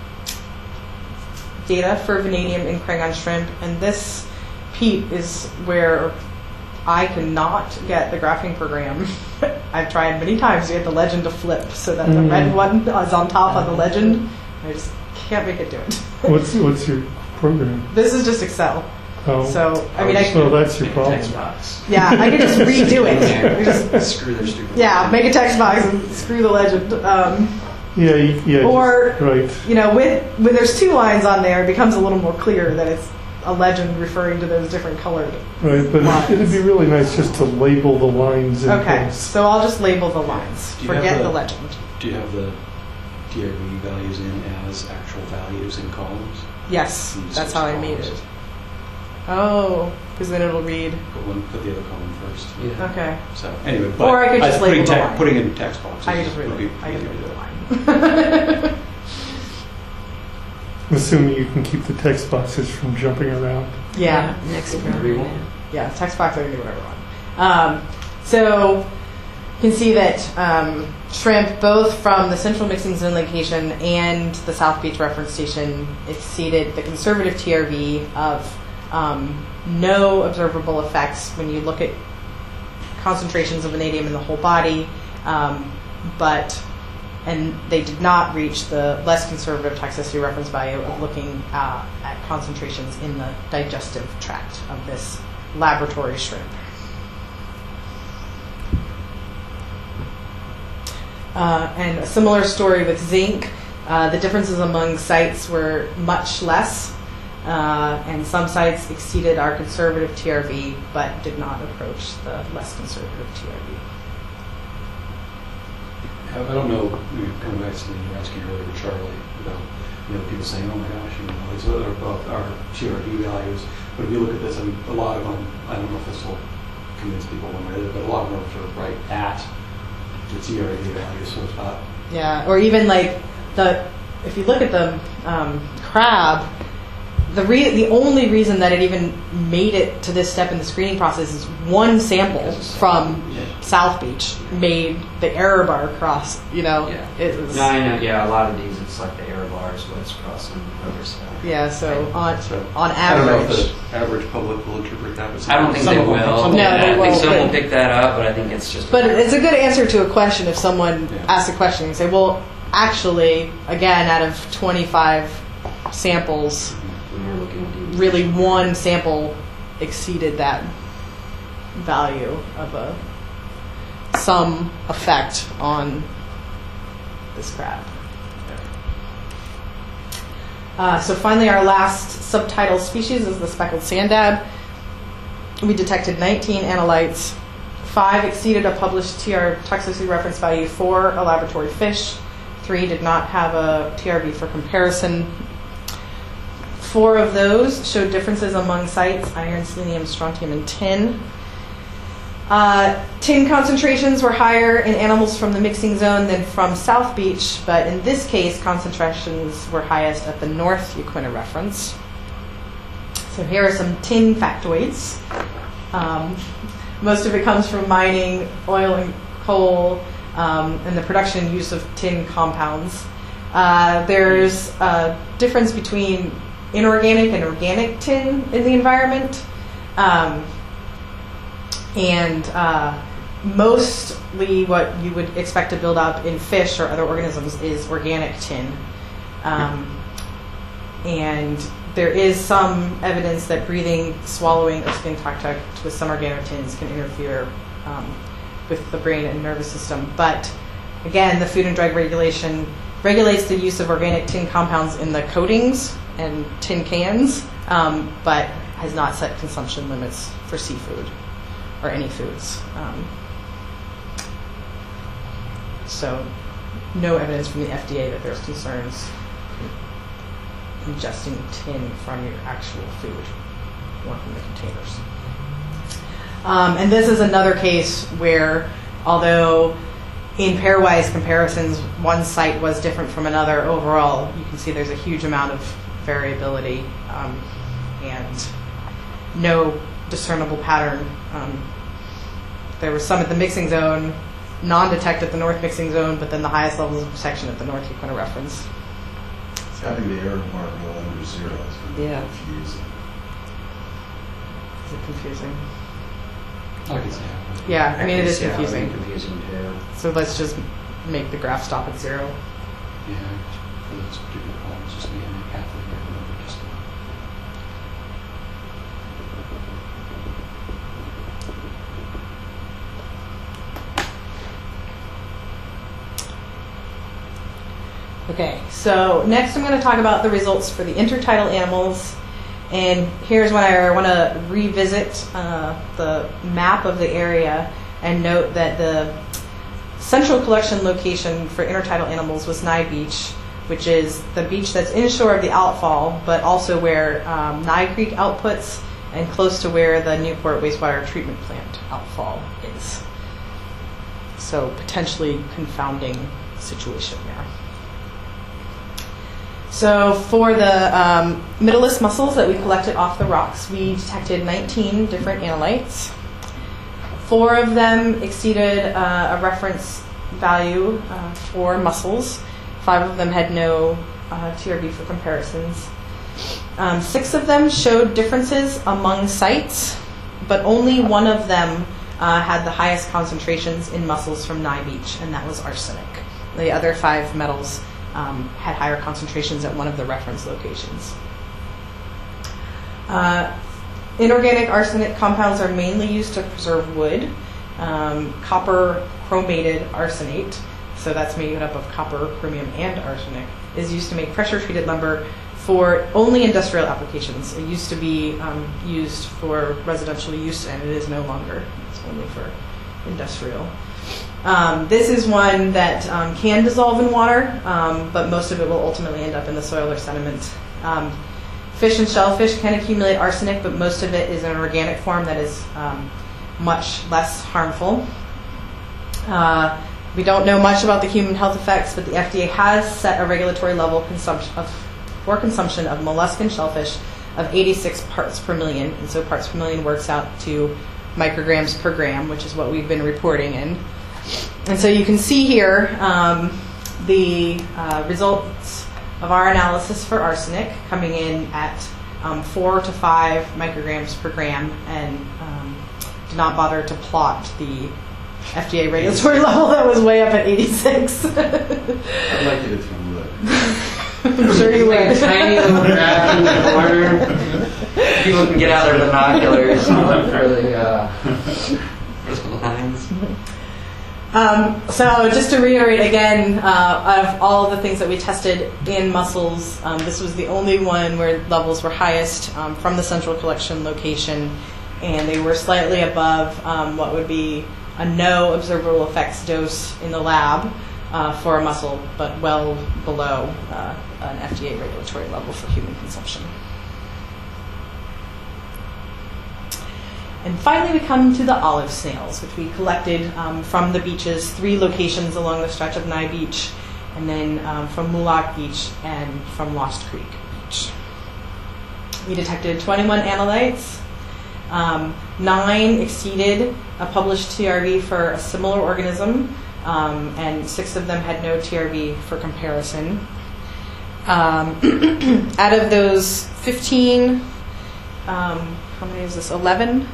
data for vanadium in Krangon shrimp, and this peat is where I cannot get the graphing program. I've tried many times to get the legend to flip so that the Mm. red one is on top of the legend. I just can't make it do it. What's what's your program? This is just Excel. Oh, So, I mean, I so that's your problem. Text box. yeah, I could just redo it. We just- Screw their stupid. yeah, make a text box and screw the legend. Um, Yeah, you, yeah. Or- just- right. you know, with when there's two lines on there, it becomes a little more clear that it's a legend referring to those different colored. Right, but lines. it'd be really nice just to label the lines in Okay, place. so I'll just label the lines. Do you have Forget the- the legend. Do you have the T R V values in as actual values in columns? Yes, You just that's switch how I made columns. it. Oh, because then it'll read. Put one, put the other column first. Yeah. Okay, So anyway, but Or I could just putting, label the te- line. putting in text boxes. I can just read would be- it. I can would read be the line. I'm assuming you can keep the text boxes from jumping around. Yeah. Next Whatever you round. want. Yeah, text box, I can do whatever I want. Um, so you can see that um, shrimp, both from the central mixing zone location and the South Beach reference station, exceeded the conservative T R V of um, no observable effects when you look at concentrations of vanadium in the whole body, um, but and they did not reach the less conservative toxicity reference value of looking uh, at concentrations in the digestive tract of this laboratory shrimp. Uh, and a similar story with zinc. Uh, the differences among sites were much less, uh, and some sites exceeded our conservative T R V, but did not approach the less conservative T R V. I don't know, you know, coming back to something you were asking earlier, Charlie, about, you know, people saying, oh my gosh, you know, these are above our T R V values. But if you look at this, I mean, a lot of them, I don't know if this will convince people one way or the other, but a lot of them are sort of right at the T R V value, so it's not. Yeah, or even like the, if you look at the um, crab, the re- the only reason that it even made it to this step in the screening process is one sample from Yeah. South Beach made the error bar cross. You know, Yeah. it was, No, I know. Yeah, a lot of these, it's like the error bar is what's crossing over stuff. yeah. So on So, on I don't know average, if the average public will interpret that as. I don't think some they of them- will. some of No, Yeah, them- they I think won't, some but- will pick that up, but I think it's just. but it's a good answer to a question if someone Yeah. asks a question and say, well, actually, again, out of twenty-five samples, When we're looking at these. really one sample exceeded that value of a some effect on this crab. Uh, so finally, our last subtitle species is the speckled sand dab. We detected nineteen analytes. Five exceeded a published T R toxicity reference value for a laboratory fish. Three did not have a T R V for comparison. Four of those showed differences among sites: iron, selenium, strontium, and tin. Uh, tin concentrations were higher in animals from the mixing zone than from South Beach, but in this case, concentrations were highest at the North Yaquina reference. So here are some tin factoids. Um, most of it comes from mining, oil and coal, um, and the production and use of tin compounds. Uh, there's a difference between inorganic and organic tin in the environment. Um, and uh, mostly what you would expect to build up in fish or other organisms is organic tin. Um, and there is some evidence that breathing, swallowing, or skin contact with some organotins can interfere um, with the brain and nervous system. But again, the Food and Drug Regulation regulates the use of organic tin compounds in the coatings and tin cans, um, but has not set consumption limits for seafood or any foods. Um, so no evidence from the F D A that there's concerns ingesting tin from your actual food or from the containers. Um, and this is another case where, although in pairwise comparisons, one site was different from another, overall, you can see there's a huge amount of variability um, and no discernible pattern. Um, there was some at the mixing zone, non-detect at the north mixing zone, but then the highest levels of detection at the North Yaquina reference. Having the error bar go under zero is Yeah. confusing. Is it confusing? I can see how. Yeah, I mean, it is Yeah, it'd be confusing. confusing too. So let's just make the graph stop at zero. Yeah, for this particular problem, it's just me and Kathleen here, remember, just. Okay, so next I'm going to talk about the results for the intertidal animals. And here's when I want to revisit uh, the map of the area and note that the central collection location for intertidal animals was Nye Beach, which is the beach that's inshore of the outfall, but also where um, Nye Creek outputs and close to where the Newport wastewater treatment plant outfall is. So potentially confounding situation there. So for the um, middleist mussels that we collected off the rocks, we detected nineteen different analytes. Four of them exceeded uh, a reference value uh, for mussels. Five of them had no uh, T R V for comparisons. Um, six of them showed differences among sites, but only one of them uh, had the highest concentrations in mussels from Nye Beach, and that was arsenic. The other five metals um, had higher concentrations at one of the reference locations. Uh, inorganic arsenic compounds are mainly used to preserve wood. Um, copper chromated arsenate, so that's made up of copper, chromium, and arsenic, is used to make pressure-treated lumber for only industrial applications. It used to be um, used for residential use, and it is no longer. It's only for industrial. Um, this is one that um, can dissolve in water, um, but most of it will ultimately end up in the soil or sediment. Um, fish and shellfish can accumulate arsenic, but most of it is in an organic form that is um, much less harmful. Uh, we don't know much about the human health effects, but the F D A has set a regulatory level consumption of, for consumption of mollusk and shellfish of eighty-six parts per million, and so parts per million works out to micrograms per gram, which is what we've been reporting in. And so you can see here um, the uh, results of our analysis for arsenic coming in at um, four to five micrograms per gram, and um, did not bother to plot the F D A regulatory level that was way up at eighty-six. I'd like you to tell me that. I'm sure you Like would. a tiny little graph in the corner. People can get out their binoculars and look for the, uh, for the lines. Um, so just to reiterate again, uh, out of all of the things that we tested in mussels, um, this was the only one where levels were highest um, from the central collection location, and they were slightly above um, what would be a no observable effects dose in the lab uh, for a mussel, but well below uh, an F D A regulatory level for human consumption. And finally, we come to the olive snails, which we collected um, from the beaches, three locations along the stretch of Nye Beach, and then um, from Moolock Beach and from Lost Creek Beach. We detected twenty-one analytes. Um, nine exceeded a published T R V for a similar organism, um, and six of them had no T R V for comparison. Um, out of those fifteen, um, how many is this? eleven?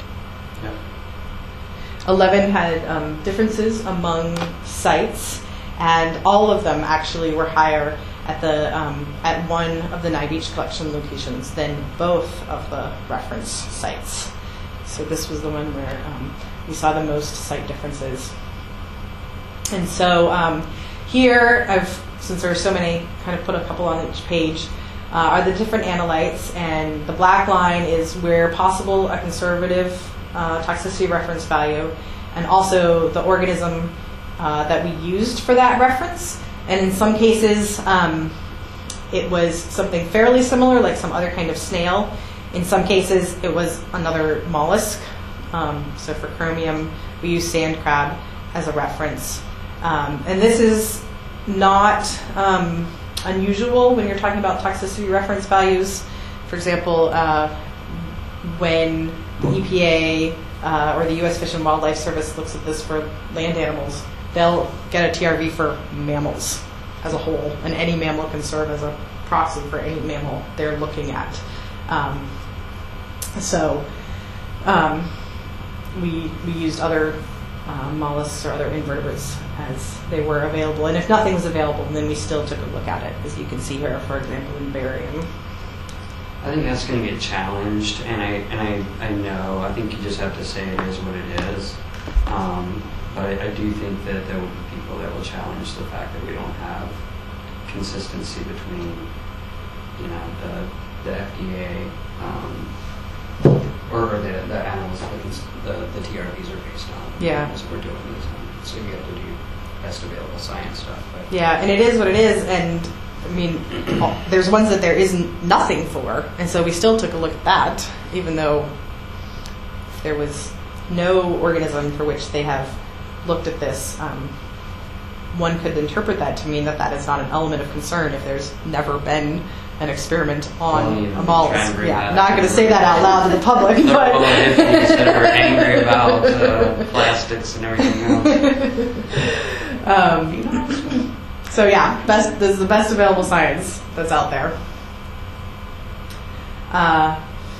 eleven had um, differences among sites, and all of them actually were higher at the um, at one of the Nye Beach collection locations than both of the reference sites. So this was the one where um, we saw the most site differences. And so um, here, I've since there are so many, kind of put a couple on each page. Uh, are the different analytes, and the black line is where possible a conservative Uh, toxicity reference value, and also the organism uh, that we used for that reference. And in some cases, um, it was something fairly similar, like some other kind of snail. In some cases, it was another mollusk. Um, so for chromium, we use sand crab as a reference. Um, and this is not um, unusual when you're talking about toxicity reference values. For example, uh, when the E P A uh, or the U S Fish and Wildlife Service looks at this for land animals, they'll get a T R V for mammals as a whole, and any mammal can serve as a proxy for any mammal they're looking at. Um, so um, we, we used other uh, mollusks or other invertebrates as they were available, and if nothing was available, then we still took a look at it, as you can see here, for example, in barium. I think that's going to get challenged, and I and I, I know. I think you just have to say it is what it is. Um, but I, I do think that there will be people that will challenge the fact that we don't have consistency between, you know, the the F D A um, or, or the the animals that the the T R Vs are based on. Yeah. As we're doing this, so you have to do best available science stuff. But. Yeah, and it is what it is, and. I mean, there's ones that there isn't nothing for, and so we still took a look at that, even though there was no organism for which they have looked at this um, one could interpret that to mean that that is not an element of concern if there's never been an experiment on Well, you a mollusk. try and bring Yeah, that not up. going to say that out loud to the public, There are but entities that are angry about uh, plastics and everything else. um, so yeah, best. This is the best available science that's out there. Uh,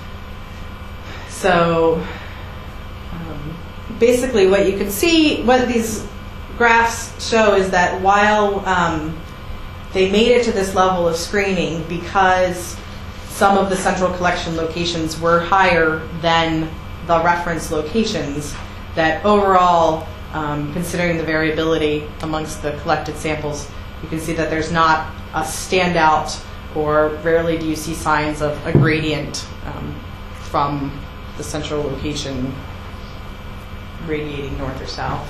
so um, basically, what you can see, what these graphs show, is that while um, they made it to this level of screening because some of the central collection locations were higher than the reference locations, that overall, um, considering the variability amongst the collected samples, you can see that there's not a standout, or rarely do you see signs of a gradient um, from the central location radiating north or south.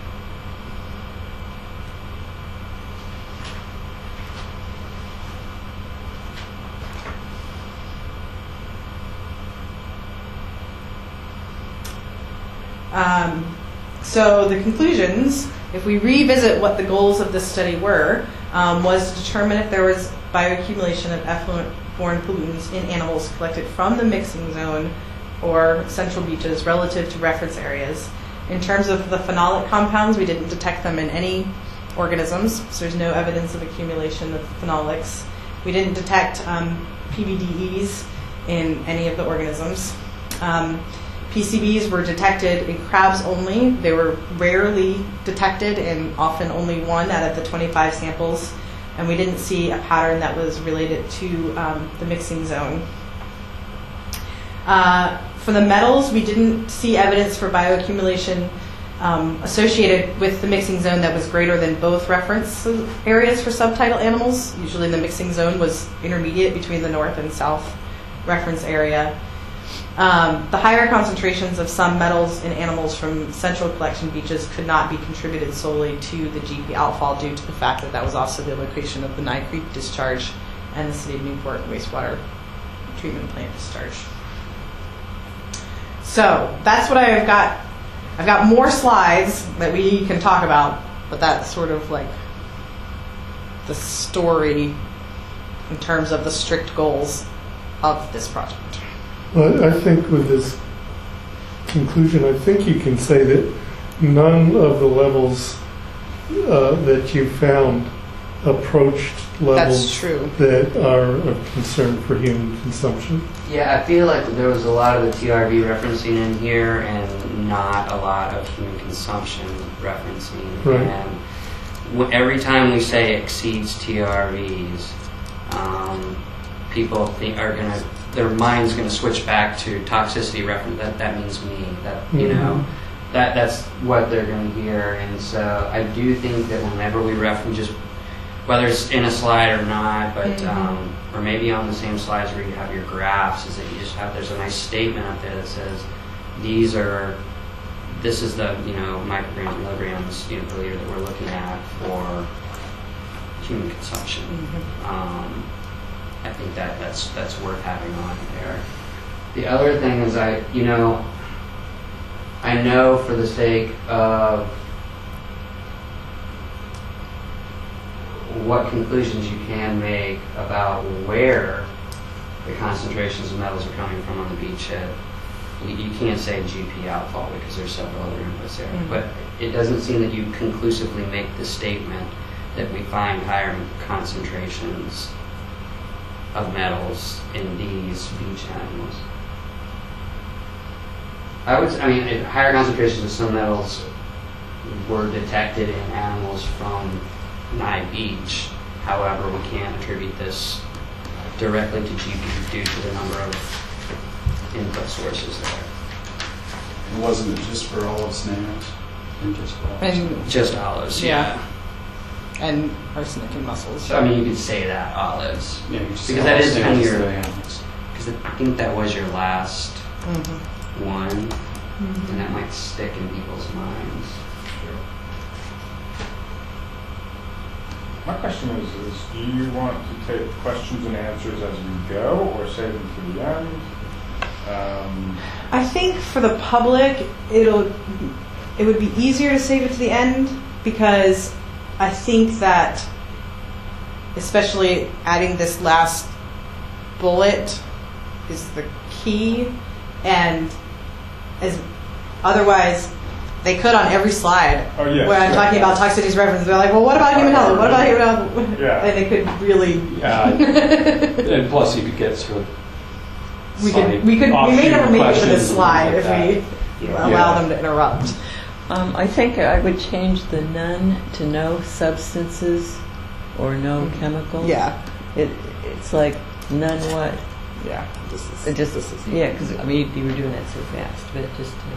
Um, so the conclusions, if we revisit what the goals of this study were, um, was to determine if there was bioaccumulation of effluent-borne pollutants in animals collected from the mixing zone or central beaches relative to reference areas. In terms of the phenolic compounds, we didn't detect them in any organisms, so there's no evidence of accumulation of phenolics. We didn't detect um, P B D Es in any of the organisms. Um, P C Bs were detected in crabs only. They were rarely detected in often only one out of the twenty-five samples, and we didn't see a pattern that was related to um, the mixing zone. Uh, for the metals, we didn't see evidence for bioaccumulation um, associated with the mixing zone that was greater than both reference areas for subtidal animals. Usually the mixing zone was intermediate between the north and south reference area. Um, the higher concentrations of some metals in animals from central collection beaches could not be contributed solely to the G P outfall due to the fact that that was also the location of the Nye Creek discharge and the City of Newport wastewater treatment plant discharge. So that's what I've got. I've got more slides that we can talk about, but that's sort of like the story in terms of the strict goals of this project. Well, I think with this conclusion, I think you can say that none of the levels uh, that you found approached levels That's true. that are of concern for human consumption. Yeah, I feel like there was a lot of the T R V referencing in here and not a lot of human consumption referencing. Right. And w- every time we say exceeds T R Vs, um, people think are gonna their mind's gonna switch back to toxicity reference. That that means me. That you Mm-hmm. know. That that's what they're gonna hear. And so I do think that whenever we reference, just whether it's in a slide or not, but Mhm. um, or maybe on the same slides where you have your graphs, is that you just have there's a nice statement up there that says these are this is the you know micrograms milligrams you know per liter that we're looking at for human consumption. Mm-hmm. Um, I think that that's that's worth having on there. The other thing is I you know I know for the sake of what conclusions you can make about where the concentrations of metals are coming from on the beachhead. You, you can't say G P outfall because there's several other inputs there. Mhm. But it doesn't seem that you conclusively make the statement that we find higher concentrations of metals in these beach animals. I would, I mean, if higher concentrations of some metals were detected in animals from Nye Beach. However, we can't attribute this directly to G P due to the number of input sources there. And wasn't it just for olive snails? And just uh, And Just olives, Yeah. and arsenic and mussels. So, I mean, you could say that olives. yeah, you just Because say that all is the kind of snails your- that they have. Because I think that was your last Mm-hmm. one, Mm-hmm. and that might stick in people's minds. My question is, is do you want to take questions and answers as we go or save them for the end? Um, I think for the public, it'll it would be easier to save it to the end because I think that, especially adding this last bullet is the key, and as otherwise they could on every slide. Oh, yes, when I'm yeah. talking about toxicities reference, they're like, well, what about human health? What about human health? Yeah. And it could really. Yeah. And plus, you could get sort of. we side could we could we may never offshoot make it to questions this and slide things like if we that. allow Yeah. them to interrupt. Um, I think I would change the none to no substances or no chemicals. Yeah, It, it's like none what? yeah. This is It just, this is yeah, because I mean, you were doing that so fast, but just to.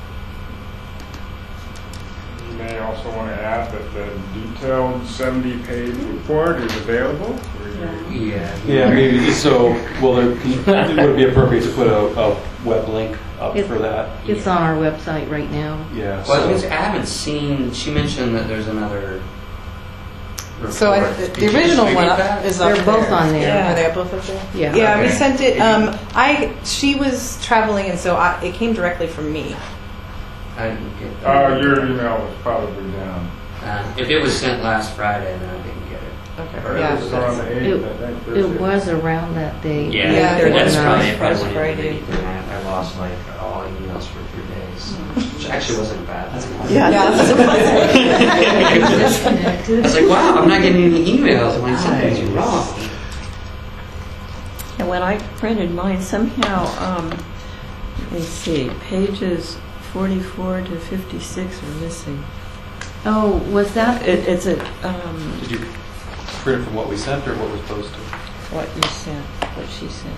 You may also want to add that the detailed seventy-page report is available for you. Yeah. Yeah, maybe. So, will there? Would it be appropriate to put a, a web link up It- for that? It's on our website right now. Yeah. Well, I, was So, gonna say, I haven't seen. She mentioned that there's another. Report. So I, Did the you original distribute one up that? is up They're both there. on there. Yeah, are they both up there? Yeah. Yeah, we Okay. sent it. Did you- Um, I she was traveling, and so I, it came directly from me. I didn't get that. Uh, your email was probably down. Uh, if it was sent last Friday, then I didn't get it. Okay. Or Yeah. it was- So on the It, eighth, I think. it Thursday. was around that day. Yeah, Yeah, that's it was probably if I First went Friday. into anything. I, I lost like all emails for three days, which actually wasn't bad. That's Yeah, I Disconnected. was like, wow, I'm not getting any emails. I'm like, something's wrong. And when I printed mine, somehow, um, let me see, pages forty-four to fifty-six are missing. Oh, was that? It, it's a, um, did you print it from what we sent or what was posted? what you sent, what she sent.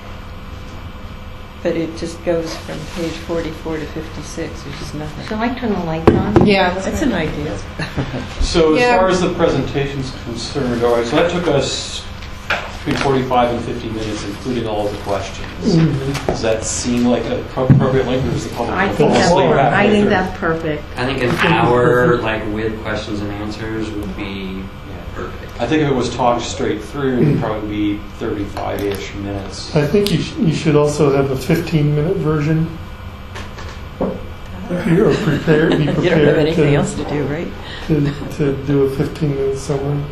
But it just goes from page forty-four to fifty-six, there's just nothing. Shall I turn the lights on? Yeah, That's an idea. So, as Yeah. far as the presentation's concerned, all right. So that took us between forty-five and fifty minutes, including all of the questions. Does that seem like an appropriate length, or is the public I fall think that's, asleep per- I halfway think through? that's perfect. I think an hour, like with questions and answers, would be perfect. I think if it was talked straight through, it would probably be thirty-five-ish minutes. I think you, sh- you should also have a fifteen-minute version. If you are prepared, be You don't have prepared anything to, else to do, right? to, to do a fifteen-minute summary.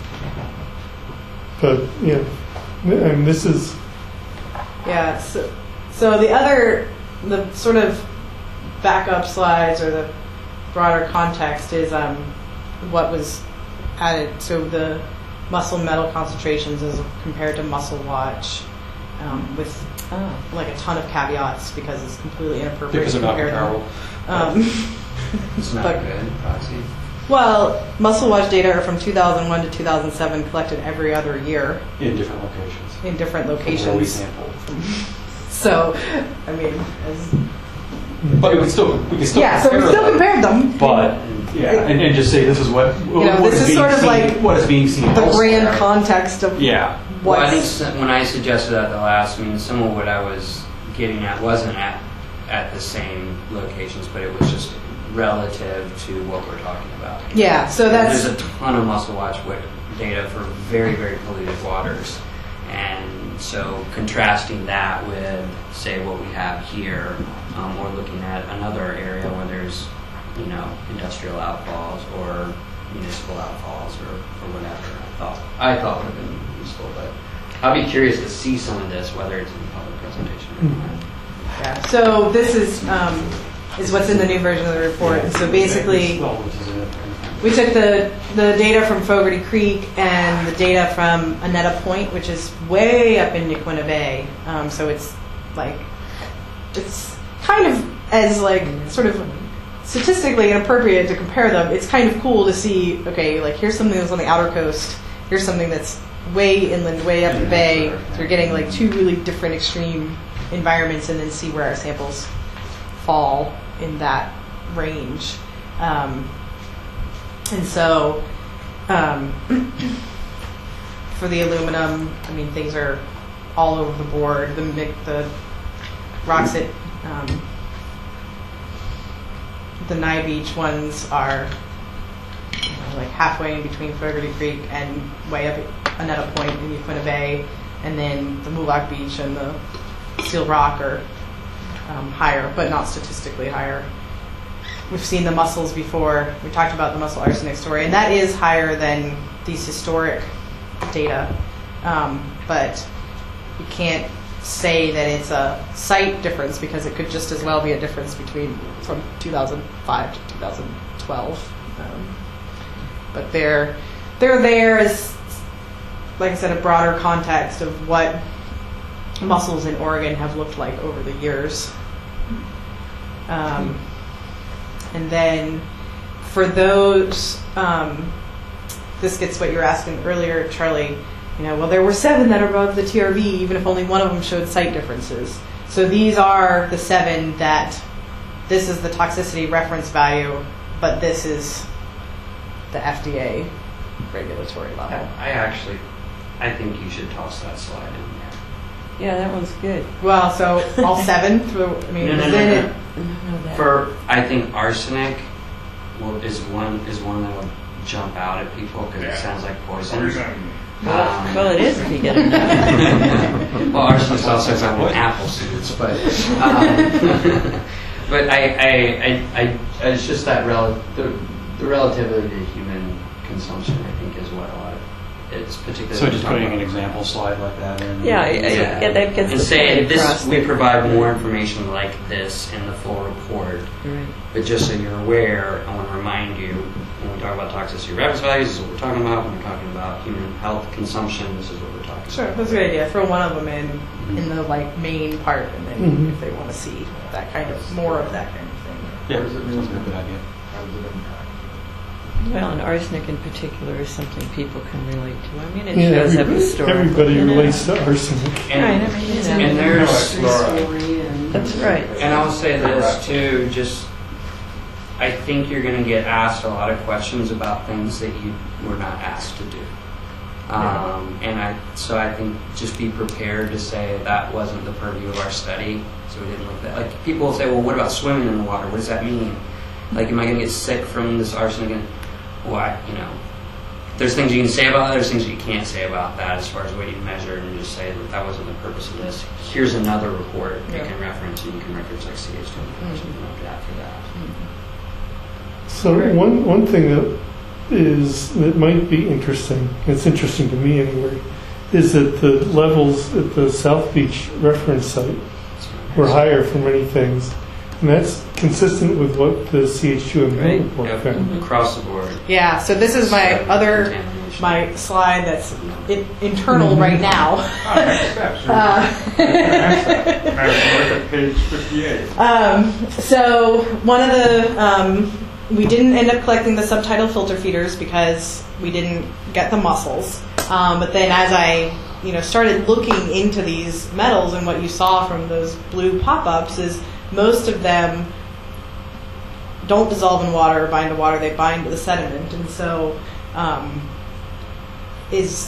But, yeah, and this is, Yeah. So, so the other, the sort of backup slides or the broader context is um, what was added. So the muscle metal concentrations as compared to Muscle Watch, um, with Oh. like a ton of caveats because it's completely inappropriate Because to they're not compare them. comparable. Um, It's not But- good, Proxy. well, Muscle Watch data are from two thousand one to two thousand seven, collected every other year In different locations. in different From where we locations. sampled. So, I mean, as, But we can still, we can still yeah. So we compare still them. compared them. But, yeah, and, and just say this is what, what this is being sort of seen, like what is being seen The elsewhere. grand context of Yeah. Well, I think what's s- when I suggested that the last meeting, some of what I was getting at wasn't at at the same locations, but it was just relative to what we're talking about. yeah. So And that's there's a ton of Muscle Watch wa- data for very, very polluted waters, and so contrasting that with, say, what we have here, um, or looking at another area where there's, you know, industrial outfalls or municipal outfalls or, or whatever. I thought I thought would have been useful, but I'll be curious to see some of this, whether it's in the public presentation or not. yeah. So this is um, is what's in the new version of the report. And so basically, Well, which is in it. we took the the data from Fogarty Creek and the data from Annetta Point, which is way up in Niquina Bay. Um, so it's like it's kind of as like sort of statistically inappropriate to compare them. It's kind of cool to see. Okay, like here's something that's on the outer coast. Here's something that's way inland, way up the bay. So you're getting like two really different extreme environments, and then see where our samples fall in that range. Um, and so, um, for the aluminum, I mean, things are all over the board. The mic- the Roxit, um, the Nye Beach ones are you know, like halfway in between Fogarty Creek and way up at Annetta Point in Yaquina Bay, and then the Moolock Beach and the Seal Rock are um, higher, but not statistically higher. we've seen the mussels before. We talked about the mussel arsenic story, and that is higher than these historic data. Um, but you can't say that it's a site difference because it could just as well be a difference between from two thousand five to two thousand twelve. Um, but they're they're there as, like I said, a broader context of what mussels in Oregon have looked like over the years. Um, and then for those, um, this gets what you were asking earlier, Charlie. You know, well, there were seven that are above the T R V, even if only one of them showed site differences. So these are the seven that this is the toxicity reference value, but this is the F D A regulatory level. I actually, I think you should toss that slide in there. Yeah, that one's good. Well, so all seven through, I mean, No, no, is no, it- no. No, that- For, I think arsenic will, is one is one that will jump out at people because Yeah. it sounds like poison. Poison. Um, Well, it is if you get enough. well, arsenic's also found in apple seeds, but um, but I, I, I, I, it's just that rel- the, the relativity to human consumption, I think, is what a lot of it's particularly. So just putting an example slide like that in. Yeah, I- I- Yeah. yeah, that gets and the say point this, across we that- provide more information like this in the full report. Right. But just so you're aware, I want to remind you, when we talk about toxicity reference values, this is what we're talking about. When we're talking about human health consumption, this is what we're talking Sure, about. that's a good idea. Throw one of them in in the like main part, and then Mhm. if they want to see that kind of more of that kind of thing. Yeah, sounds like a good idea. Well, and arsenic in particular is something people can relate to. I mean, it Yeah, shows up everybody, historically. everybody you know. relates to arsenic. Right, And, I mean, you know. and there's, Story and That's right. and I'll say this too, just, I think you're going to get asked a lot of questions about things that you were not asked to do. Um, and I, so I think just be prepared to say that wasn't the purview of our study, so we didn't look at that. Like people will say, well, what about swimming in the water? What does that mean? Like, am I going to get sick from this arsenic? And, well, I, you know, there's things you can say about that, there's things that you can't say about that as far as what you measure, and just say that that wasn't the purpose of this. Here's another report you Yeah. can reference, and you can reference like C H two or something like that for that. So one, one thing that is, that might be interesting, it's interesting to me anyway, is that the levels at the South Beach reference site were higher for many things. And that's consistent with what the C H two M Right. report Yep. found. Across the board. Yeah, so this is my So, other, contamination. my slide that's in, internal right now. Ah, next steps. Uh, Next step. Now, look at page fifty-eight. Um, so one of the, um, we didn't end up collecting the subtidal filter feeders because we didn't get the mussels. Um, but then as I, you know, started looking into these metals, and what you saw from those blue pop-ups is most of them don't dissolve in water or bind to water, they bind to the sediment. And so um, is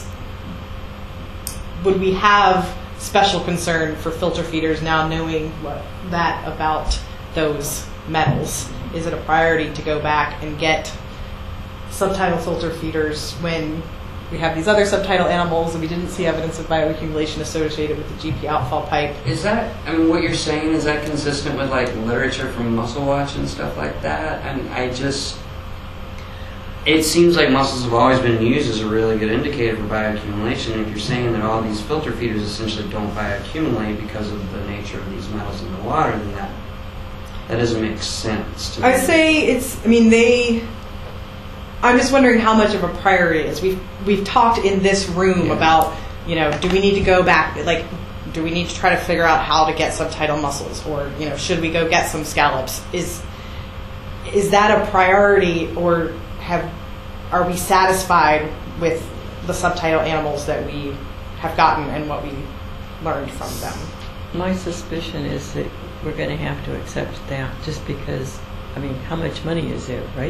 would we have special concern for filter feeders now, knowing what that about those metals? Is it a priority to go back and get subtidal filter feeders when we have these other subtidal animals and we didn't see evidence of bioaccumulation associated with the G P outfall pipe? Is that, I mean, what you're saying, is that consistent with like literature from Mussel Watch and stuff like that? I mean, I just, it seems like mussels have always been used as a really good indicator for bioaccumulation. If you're saying that all these filter feeders essentially don't bioaccumulate because of the nature of these metals in the water, then that that doesn't make sense to me. I say it's, I mean, they, I'm just wondering how much of a priority it is. We've, we've talked in this room Yeah. about, you know, do we need to go back, like, do we need to try to figure out how to get subtidal mussels, or, you know, should we go get some scallops? Is, is that a priority, or have, are we satisfied with the subtidal animals that we have gotten and what we learned from them? My suspicion is that we're going to have to accept that just because, I mean, how much money is there, right?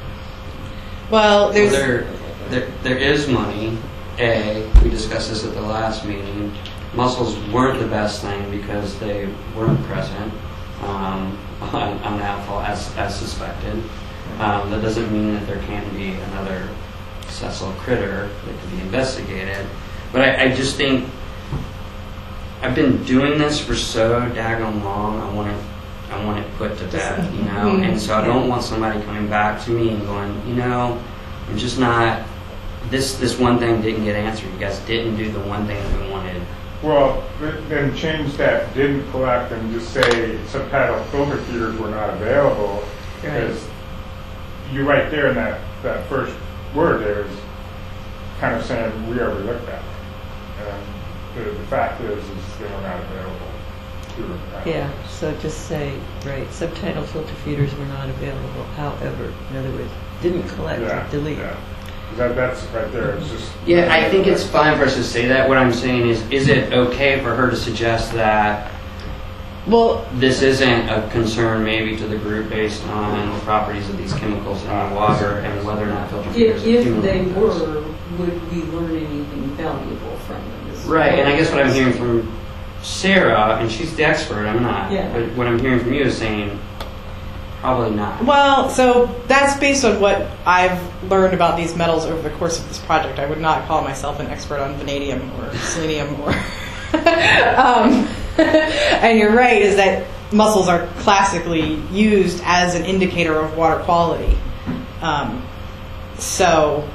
Well, Well, there's, there, there, there is money. A, we discussed this at the last meeting. Mussels weren't the best thing because they weren't present um, on, on the outfall as, as suspected. Um, that doesn't mean that there can't be another sessile critter that could be investigated. But I, I just think I've been doing this for so daggone long. I want to, I want it put to Just- bed, you know? Mhm. And so I don't want somebody coming back to me and going, you know, I'm just not, this, this one thing didn't get answered. You guys didn't do the one thing that we wanted. Well, th- then change that didn't collect and just say subtidal filter feeders were not available. Because you right there in that, that first word there is kind of saying we already looked at it. And the, the fact is, is they were not available. to the Yeah, so just say, right, subtitle filter feeders were not available, however, in other words, didn't collect Yeah, or delete. yeah. That, that's right there. It's just. Yeah, I think it's fine for us to say that. What I'm saying is, is it okay for her to suggest that Well, this isn't a concern maybe to the group based on the properties of these chemicals in the water and whether or not filter feeders If, if they accumulate those? were, would we learn anything valuable from them? Is Right, and I guess what I'm hearing from Sarah, and she's the expert, I'm not, Yeah. but what I'm hearing from you is saying probably not. well, so that's based on what I've learned about these metals over the course of this project. I would not call myself an expert on vanadium or selenium or. um, and you're right, is that mussels are classically used as an indicator of water quality. Um, so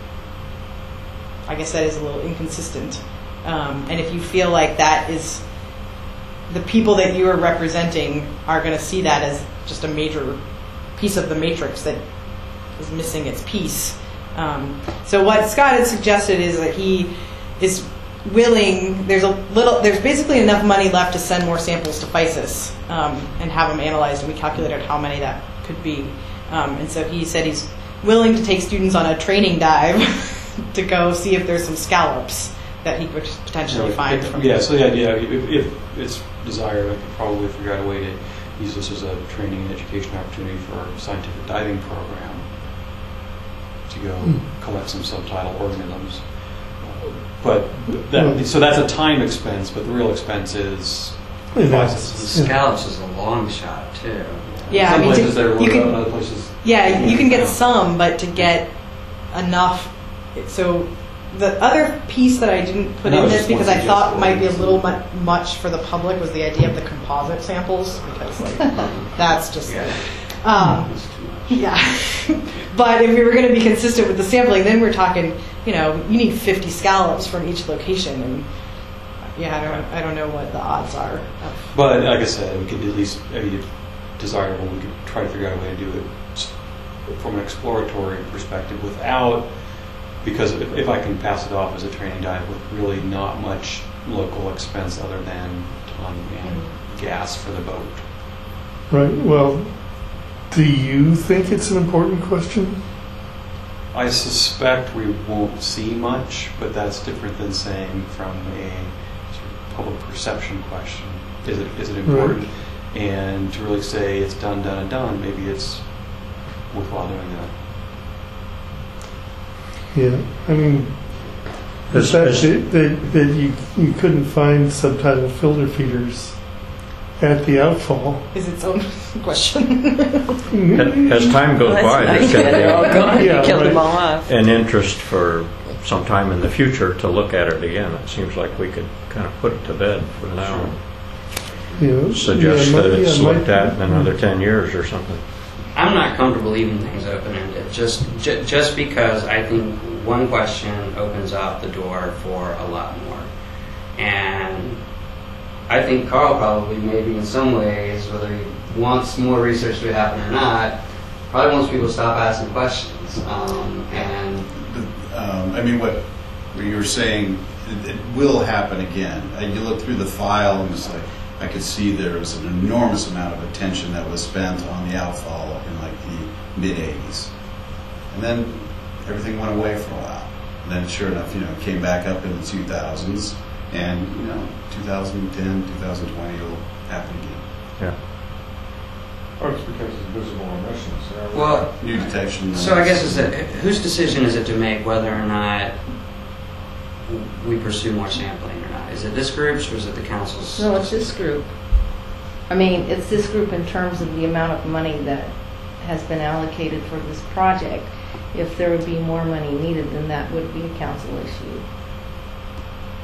I guess that is a little inconsistent. Um, and if you feel like that is the people that you are representing are going to see that as just a major piece of the matrix that is missing its piece. Um, so what Scott had suggested is that he is willing, there's a little, there's basically enough money left to send more samples to FISIS um, and have them analyzed, and we calculated how many that could be. Um, and so he said he's willing to take students on a training dive to go see if there's some scallops that he could potentially Yeah, find. if- From Yeah, so the idea, if, if it's desired, I could probably figure out a way to use this as a training and education opportunity for our scientific diving program to go collect some subtidal organisms. Uh, But that, so that's a time expense, but the real expense is It FISIS. is. The scallops is a long shot too. Yeah, Some I mean, to- places they're you can- other places. Yeah, you can get some, but to get enough. So the other piece that I didn't put No, in it's this just one because I thought suggested might be a little organism. mu- much for the public was the idea of the composite samples, because like that's just Yeah. um, It's too much. yeah. But if we were going to be consistent with the sampling, then we're talking, you know, you need fifty scallops from each location, and yeah, I don't, I don't know what the odds are. Of, But like I said, we could at least, I mean, if desirable, we could try to figure out a way to do it s- from an exploratory perspective without, because if, if I can pass it off as a training dive with really not much local expense other than time and gas for the boat. Right. Well, do you think it's an important question? I suspect we won't see much, but that's different than saying from a sort of public perception question. Is it is it important? And to really say it's done, done, and done, maybe it's worthwhile doing that. Yeah. I mean, the Is- fact is- that, that, that you, you couldn't find subtidal filter feeders at the outfall. is its own question. As time goes by, That's there's nice. going They're all to gone. Yeah, You killed them right. all off. be an interest for some time in the future to look at it again. It seems like we could kind of put it to bed for now. You know, Suggest yeah, that might- it's yeah, looked might- at in another ten years or something. I'm not comfortable leaving things open-ended, just ju- just because I think one question opens up the door for a lot more. And I think Carl probably, maybe in some ways, whether he wants more research to happen or not, probably wants people to stop asking questions. Um, and Um, I mean, what, what you were saying, it, it will happen again. Uh, you look through the file and it's like, I could see there was an enormous amount of attention that was spent on the outfall in like the mid eighties. And then everything went away for a while. And then sure enough, you know, it came back up in the two thousands, and you know, two thousand ten, two thousand twenty it'll happen again. Yeah. Oh, it's because it's visible emissions. you know, well, New detection. so I guess is it whose decision is it to make whether or not we pursue more sampling or not? Is it this group's or is it the council's? No, it's this group. I mean, it's this group in terms of the amount of money that has been allocated for this project. If there would be more money needed, then that would be a council issue.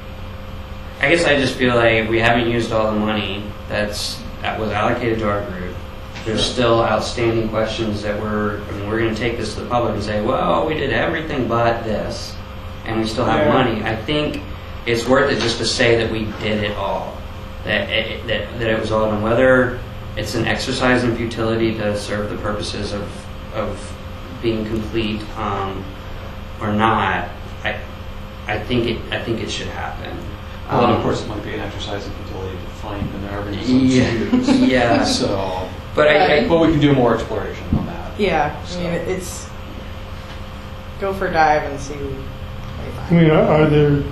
I guess I just feel like we haven't used all the money that's that was allocated to our group. there's still outstanding questions that we're, I mean, we're going to take this to the public and say, well, we did everything but this, and we still have Yeah. money. I think it's worth it just to say that we did it all, that it, that, that it was all done, whether it's an exercise in futility to serve the purposes of, of being complete um, or not. I, I think it, I think it should happen. Well, and Um, of course, it might be an exercise in futility to find an organism Yeah. to use. Yeah. So, But I, I, but we can do more exploration on that. Yeah, I So- mean, it's go for a dive and see what you I find. mean, are, are there,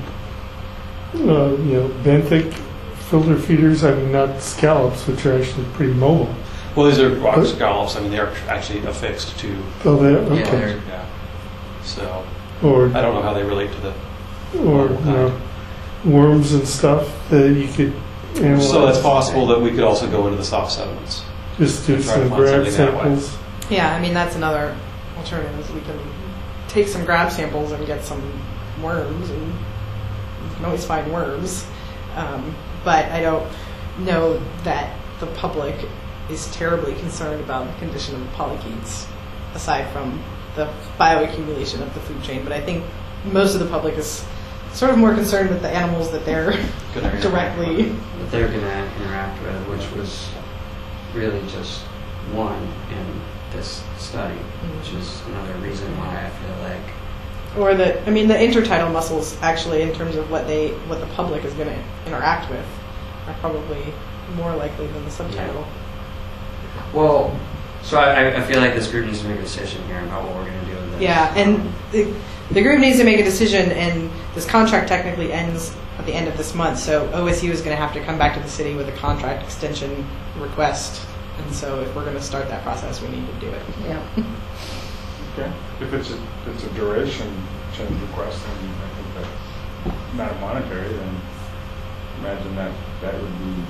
uh, you know, benthic filter feeders? I mean, not scallops, which are actually pretty mobile. Well, these are rock scallops. I mean, they're actually affixed to. Oh, they yeah, okay. they're- Yeah. So Or I don't know how they relate to the. or you know, worms and stuff that you could analyze. So that's possible that we could also go into the soft sediments. Just do and try to some find grab something that way. samples. Yeah, I mean that's another alternative. Is we can take some grab samples and get some worms, and you can always find worms. Um, but I don't know that the public is terribly concerned about the condition of the polychaetes, aside from the bioaccumulation of the food chain. But I think most of the public is sort of more concerned with the animals that they're Gonna directly. that they're going to interact with, which was really just one in this study, which is another reason why I feel like Or the, I mean, the intertidal mussels actually, in terms of what they, what the public is going to interact with, are probably more likely than the subtidal. Well, so I, I feel like this group needs to make a decision here about what we're going to do with this. Yeah, and the, the group needs to make a decision, and this contract technically ends at the end of this month. So O S U is going to have to come back to the city with a contract extension request. And so, if we're going to start that process, we need to do it. Yeah. Okay. If it's a, if it's a duration change request, then I think that's not monetary, then imagine that that would be.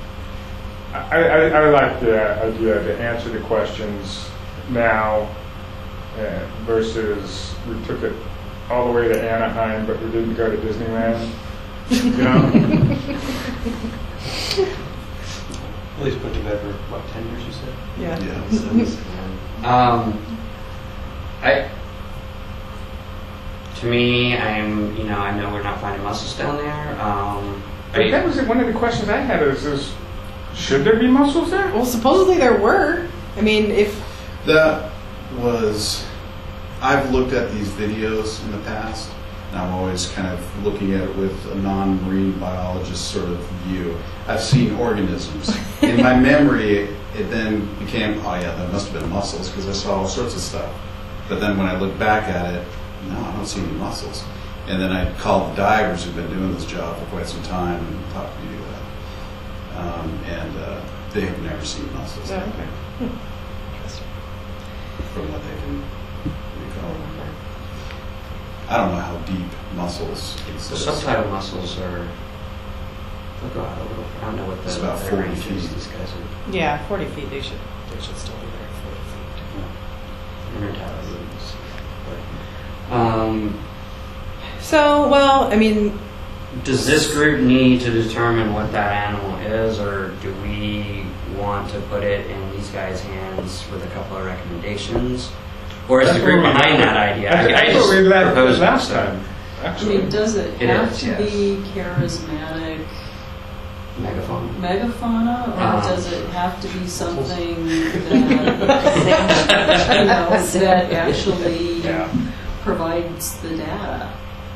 I, I, I like the idea to answer the questions now uh, versus we took it all the way to Anaheim, but we didn't go to Disneyland. You know? At least put to bed for what, ten years? You said. Yeah. Yeah. so- Um, I, to me, I'm, you know, I know we're not finding mussels down there. Um, But that was one of the questions I had is, is should there be mussels there? Well, supposedly there were. I mean, if That was, I've looked at these videos in the past, and I'm always kind of looking at it with a non-marine biologist sort of view. I've seen organisms. In my memory, it, it then became, oh yeah, that must have been mussels, because I saw all sorts of stuff. But then when I look back at it, no, I don't see any mussels. And then I called the divers who've been doing this job for quite some time and talked to me about it. Um, and uh, they have never seen mussels. Oh, okay. From what they can recall. I don't know how deep mussels so exist. subtidal mussels are, they'll go out a little, I don't know what the, It's about the forty range is. feet. These guys are yeah, forty feet, they should they should still be there. Forty feet. intertidal roots. But, um, So, well, I mean, does this group need to determine what that animal is, or do we want to put it in these guys' hands with a couple of recommendations? Or is the group behind that idea? I, I That's just what we left proposed last so. time. I Actually, mean, does it It have is, to yes. be charismatic Megaphone. megafauna, or Uh-huh. does it have to be something that, you know, that actually yeah. provides the data?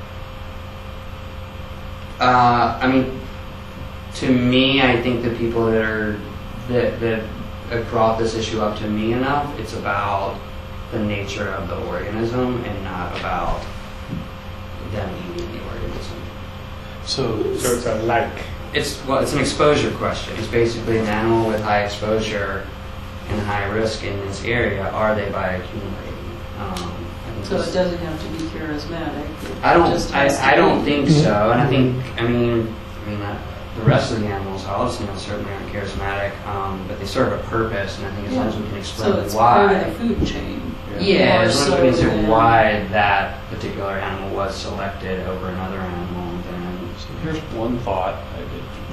Uh, I mean, to me, I think the people that are that that have brought this issue up to me enough, it's about the nature of the organism and not about them eating the organism. So, So it's a like. It's well, it's an exposure question. It's basically an animal with high exposure and high risk in this area. Are they bioaccumulating? Um, I think So this- it doesn't have to be charismatic. It I don't. just has to I, I don't be- think so. And I think. I mean. I mean. Uh, the rest of the animals, all snails certainly aren't charismatic, um, but they serve a purpose. And I think as long as we can explain So it's why. part of the food chain. Yeah, More as long as we can so say than- why that particular animal was selected over another animal, then. so here's one thought, I did not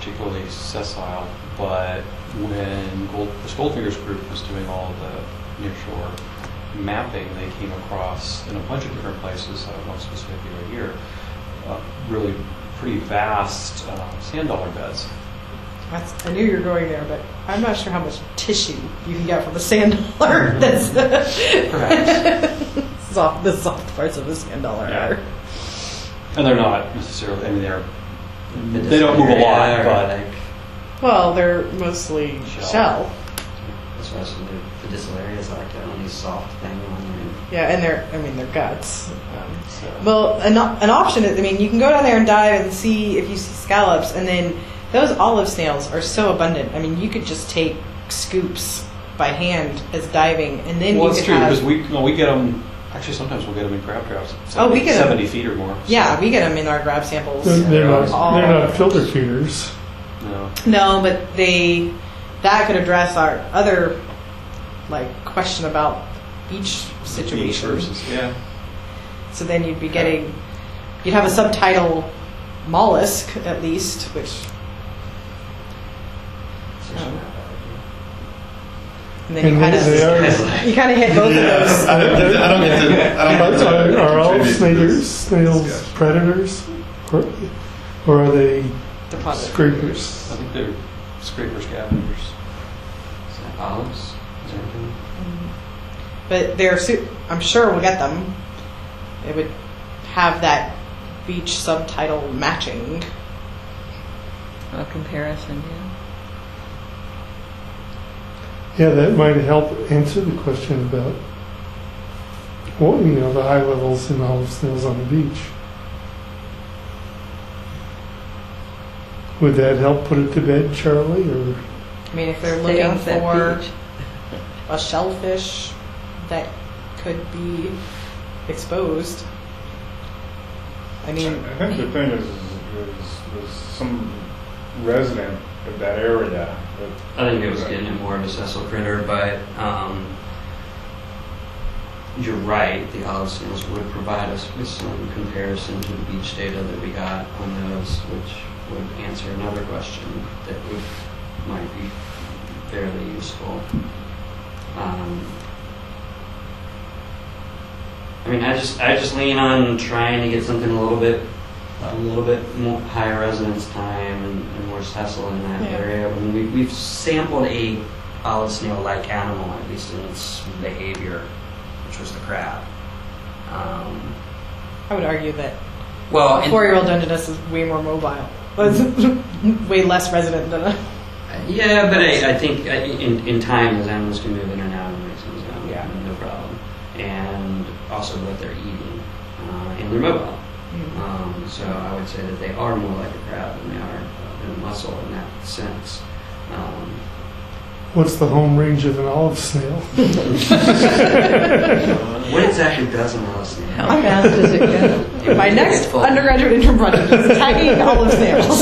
particularly sessile, but when Gold, the Goldfinger's group was doing all of the nearshore mapping, they came across in a bunch of different places, uh, not specifically right here, uh, really pretty vast uh, sand dollar beds. That's, I knew you were going there, but I'm not sure how much tissue you can get from a sand dollar. That's Perhaps. soft, the soft parts of a sand dollar Yeah. are. And they're not necessarily, I mean, they're, they don't move a lot, but like, Well, they're mostly Shell. shell. that's why some of the Pedicellarias is like that only soft thing on there. Yeah, and they're, I mean, they're guts. Um, so. well, an, an option is, I mean, you can go down there and dive and see if you see scallops, and then those olive snails are so abundant. I mean, you could just take scoops by hand as diving, and then Well, you it's could true, have. because we, no, we get them, actually sometimes we'll get them in crab traps. Oh, we seventy get 'em. seventy feet or more. so- Yeah, we get them in our grab samples. They're, they're not, All- they're not filter feeders. No. No, but they that could address our other like question about beach Beach situation. versus, yeah. So then you'd be getting you'd have a subtitle mollusk at least, which It's actually not a bad idea. and then you And kind they, they of are. you kind of hit both of those. I don't get to, I don't get to, I don't get to Are, are all contribute to snails, this snails discussion. predators, or, or are they Deposit. scrapers? I think they're scraper scavengers. Is that olives? Is that anything? But they're su- I'm sure we'll get them. It would have that beach subtitle matching. A comparison, yeah. Yeah, that might help answer the question about, well, you know, the high levels in olive snails on the beach. Would that help put it to bed, Charlie? Or I mean, if they're Stay looking off that for beach. a shellfish that could be exposed. I mean, I think the thing is, is, is some resident of that area. That, I think it was getting at more of a sessile critter, but um, you're right. The olive snails would provide us with some comparison to the beach data that we got on those, which would answer another question that would might be fairly useful. Um, I mean, I just I just lean on trying to get something a little bit a little bit more higher residence time and, and more sessile in that Yeah. area. I mean, we, we've sampled a olive snail-like animal, at least in its behavior, which was the crab. Um, I would argue that well, a in- four-year-old Dungeness is way more mobile, way less resident than a. yeah, but I, I think uh, in, in time, those animals can move in and out of the mixing zone, Yeah. no problem. And also what they're eating, uh, and they're mobile. Um, so I would say that they are more like a crab than they are uh, a mussel in that sense. Um, what's the home range of an olive snail? what exactly does an olive snail? How fast does it go? My next undergraduate intern project is tagging olive snails.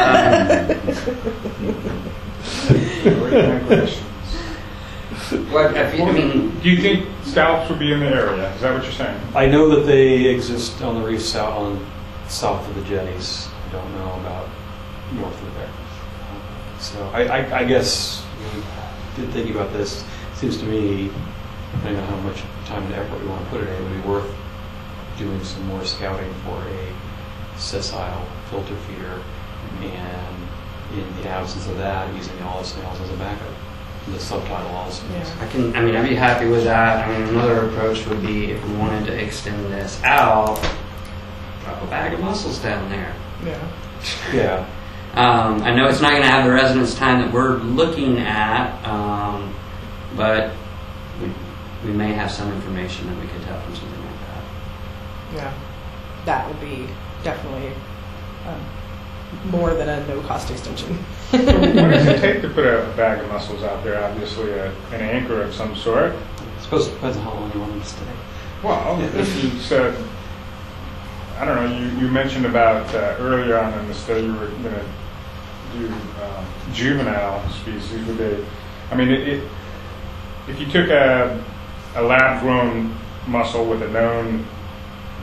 What, I feel- I mean, do you think scallops would be in the area? Is that what you're saying? I know that they exist on the reef south, on south of the jetties. I don't know about north of there. So I, I, I guess, you know, thinking about this, it seems to me, depending on how much time and effort we want to put in it, it would be worth doing some more scouting for a sessile filter feeder, and in the absence of that, using the olive snails as a backup. The subtitle olive snails. I can. I mean, I'd be happy with that. I mean, another approach would be if we wanted to extend this out, drop a bag of mussels down there. Yeah. Yeah. Um, I know it's not going to have the residence time that we're looking at, um, but we, we may have some information that we could tell from something like that. Yeah. That would be definitely um, more than a no-cost extension. What does it take to put a bag of mussels out there? Obviously, a, an anchor of some sort. I suppose it depends on how long you want them to stay. Well, if you said, I don't know, you, you mentioned about uh, earlier on in the study you were going to do uh, juvenile species. Would they? I mean, it, it, if you took a, a lab-grown mussel with a known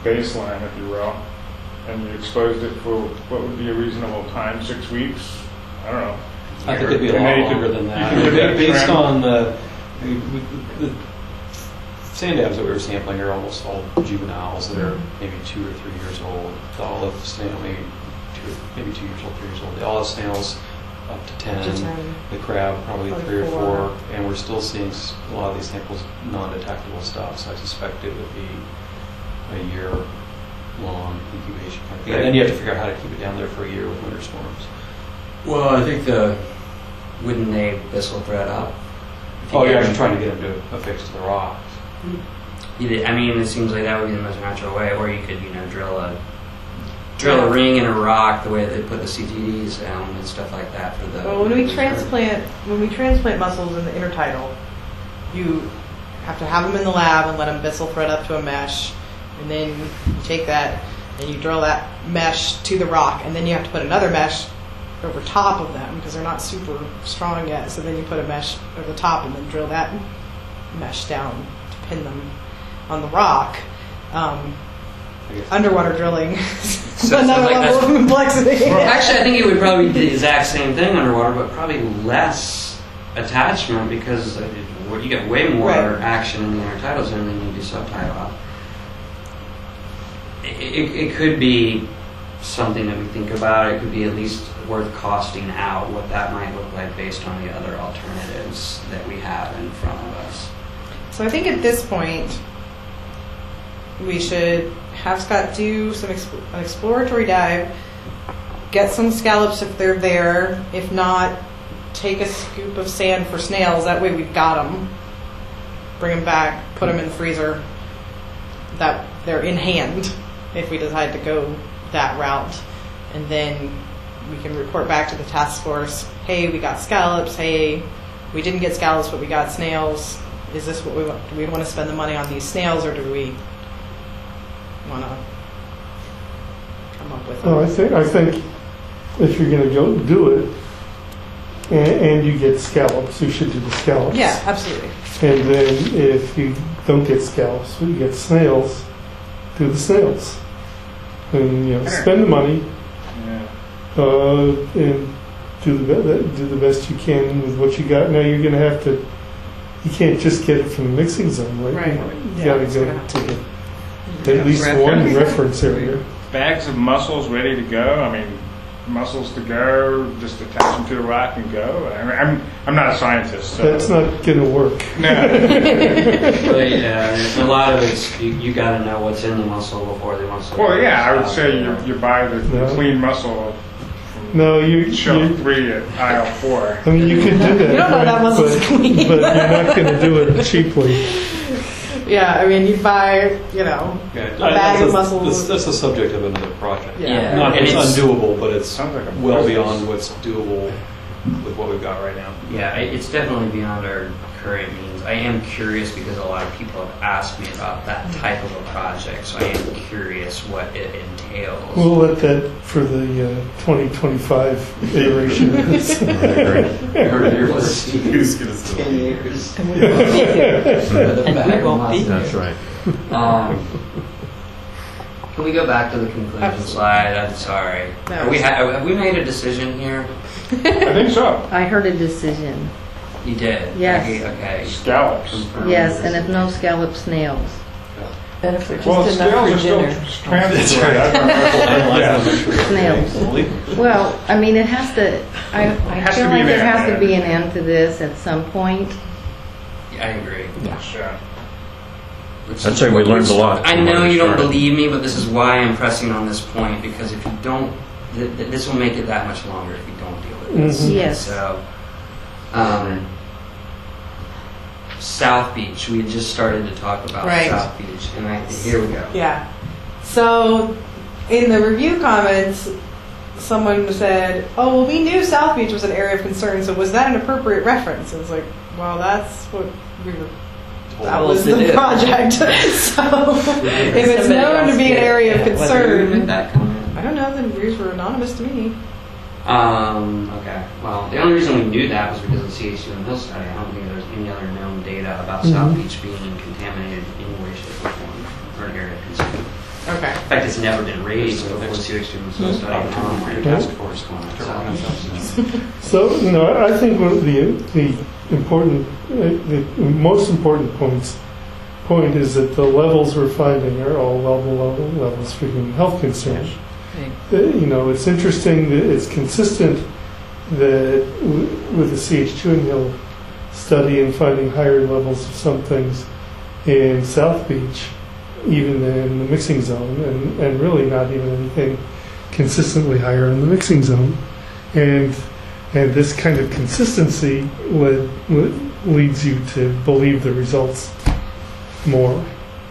baseline, if you will, and you exposed it for what would be a reasonable time, six weeks, I don't know. I think it'd be a And lot then you longer could- than you that. could debate Based trend. on the, I mean, we- the sand dams that we were sampling are almost all juveniles that are maybe two or three years old. The olive snail, maybe two, maybe two years old, three years old. The olive snails up to ten. Up to ten. The crab probably Probably three or four. four. And we're still seeing s- a lot of these samples non-detectable stuff. So I suspect it would be a year-long incubation kind of thing. And then you have to figure out how to keep it down there for a year with winter storms. Well, I think the wouldn't they Bissell thread up? If you Oh, get you're them- actually trying to get them to affix to the rocks. You did- I mean, it seems like that would be the most natural way, or you could, you know, drill a drill a ring in a rock the way that they put the C T Ds down and stuff like that for the. Well, when we transplant, when we transplant mussels in the intertidal, you have to have them in the lab and let them Bissell thread up to a mesh, and then you take that and you drill that mesh to the rock, and then you have to put another mesh over top of them because they're not super strong yet. So then you put a mesh over the top and then drill that mesh down to pin them on the rock. Um, I guess. underwater drilling, So it another sounds like level of that's- complexity. Actually, I think it would probably be the exact same thing underwater, but probably less attachment because it- you get way more Right. action in the intertidal zone than you do subtidal. It, it, it could be something that we think about. It could be at least worth costing out what that might look like based on the other alternatives that we have in front of us. So I think at this point, we should have Scott do some exp- an exploratory dive, get some scallops if they're there. If not, take a scoop of sand for snails. That way we've got them. Bring them back, put them in the freezer. That they're in hand if we decide to go that route. And then we can report back to the task force, hey, we got scallops. Hey, we didn't get scallops, but we got snails. Is this what we want? Do we want to spend the money on these snails, or do we want to come up with? No, I think, I think if you're gonna go do it, and, and you get scallops, you should do the scallops. Yeah, absolutely. And then if you don't get scallops, but you get snails, do the snails. And, you know, spend the money, Yeah. uh, and do the, be- do the best you can with what you got. Now you're gonna have to, you can't just get it from the mixing zone, right? Right. You Yeah, gotta it's go gonna have to to the, at least one reference area. Bags of mussels ready to go. I mean, mussels to go. Just attach them to the rock and go. I mean, I'm I'm not a scientist, so That's not gonna work. No. But yeah, a lot of it's you, you got to know what's in the mussel before the mussel. Well, yeah, I would goes say out. you you buy the, the No. clean mussel from No, you, shelf you, three at aisle four. I mean, you could do that. You don't know that muscle's but, clean. but you're not gonna do it cheaply. Yeah, I mean, you buy, you know, Yeah, a bag of mussels. That's, that's the subject of another project. Yeah. Not that And it's it's- undoable, but it's Sounds like a well business. beyond what's doable with what we've got right now. Yeah, it- it's definitely beyond our current means. I am curious because a lot of people have asked me about that type of a project, so I am curious what it entails. We'll let that for the uh, twenty twenty-five iteration of this. Heard your list. Who's gonna say? Ten years. And we won't be here. With a bag We of won't be mussels. That's right. Um, can we go back to the conclusion Absolutely. slide? I'm sorry. No. Are we ha- have we made a decision here? I think so. I heard a decision. You did? Yes. Okay. okay. Scallops. Confirm Yes, this. and if no scallop snails. And if they're Well, just enough scales for are still dinner. transitory. I don't know. Yeah. Snails. Well, I mean, it has to, I, I has feel to be like there there, has to man. be an end to this at some point. Yeah, I agree. Yeah. Which I'd is- say we learned a lot. I from know when we you don't started. believe me, but this is why I'm pressing on this point, because if you don't, th- th- this will make it that much longer if you don't deal with this. Mhm. Yes. So, um, South Beach, we had just started to talk about Right. South Beach, and I, here we go. Yeah. So, in the review comments, someone said, "Oh, well, we knew South Beach was an area of concern. So, was that an appropriate reference?" And it's like, well, that's what we were. That Told was us to the do. project. So, if it's Somebody known to else be an did. area of Whether you make concern, that comment. I don't know. The reviews were anonymous to me. Um, okay. Well, the only reason we knew that was because of the C H two and Hill study. I don't think there's any other known data about South Beach being contaminated in any way, shape, or form, or an area of concern. Okay. In fact, it's never been raised before C H two was So it's studied. not a task force going after organizations. So, you know, I think one of the, the important, uh, the most important points, point is that the levels we're finding are all well below the levels for human health concern. Uh, you know, it's interesting that it's consistent that w- with the C H two inhale study and finding higher levels of some things in South Beach, even in the mixing zone, and, and really not even anything consistently higher in the mixing zone. And and this kind of consistency led, led, leads you to believe the results more.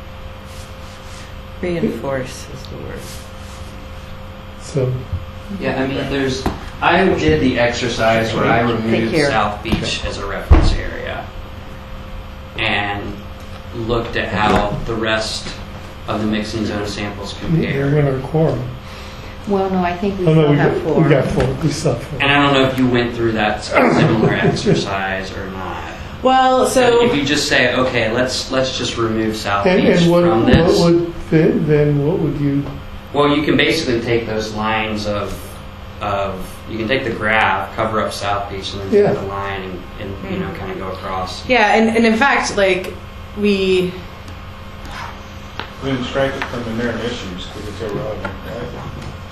Reinforce is the word. So, Yeah, I mean, there's. I did the exercise where I removed care. South Beach as a reference area and looked at how the rest of the mixing zone samples we're in compare. our quorum. Well, no, I think we Oh, no, still we have got, four. we got four. We still have four. And I don't know if you went through that similar exercise or not. Well, But so if you just say, okay, let's let's just remove South And, Beach and what, from what this. would then, then what would you? Well, you can basically take those lines of of you can take the graph, cover up South Beach, and then Yeah. take the line and, and you know kind of go across. yeah, and, and in fact, like we We didn't strike it from the narrow issues because it's irrelevant, right?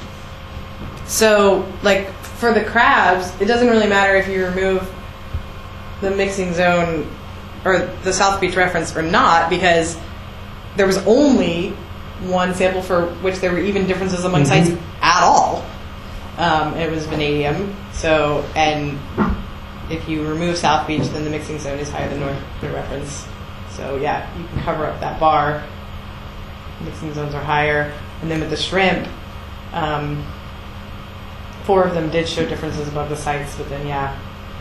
so like for the crabs, it doesn't really matter if you remove the mixing zone or the South Beach reference or not, because there was only one sample for which there were even differences among Mhm. sites at all. Um, it was vanadium. So, and if you remove South Beach, then the mixing zone is higher than North the reference. So yeah, you can cover up that bar. Mixing zones are higher, and then with the shrimp, um, four of them did show differences above the sites, but then yeah,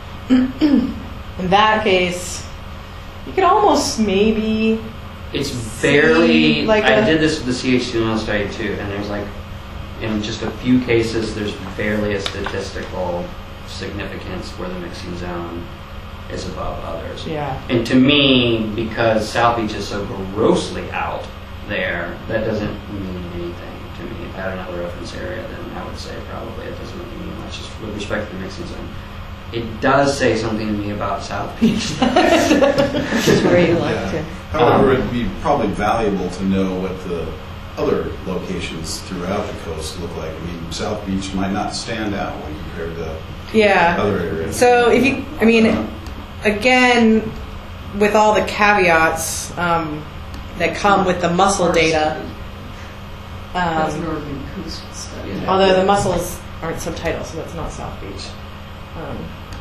in that case, you could almost maybe. It's barely like I a- did this with the C H two N L study too, and there's like in just a few cases there's barely a statistical significance where the mixing zone is above others. Yeah. And to me, because South Beach is so grossly out there, that doesn't mean anything to me. If I had another reference area, then I would say probably it doesn't really mean much just with respect to the mixing zone. It does say something to me about South Beach. Which is where you like Yeah. to. However, it'd be probably valuable to know what the other locations throughout the coast look like. I mean, South Beach might not stand out when compared to Yeah. other areas. So if you, I mean, again, with all the caveats um, that come with the muscle data, That's um, Northern Coastal Study. Yeah. although the muscles aren't subtitled, so that's not South Beach. Um,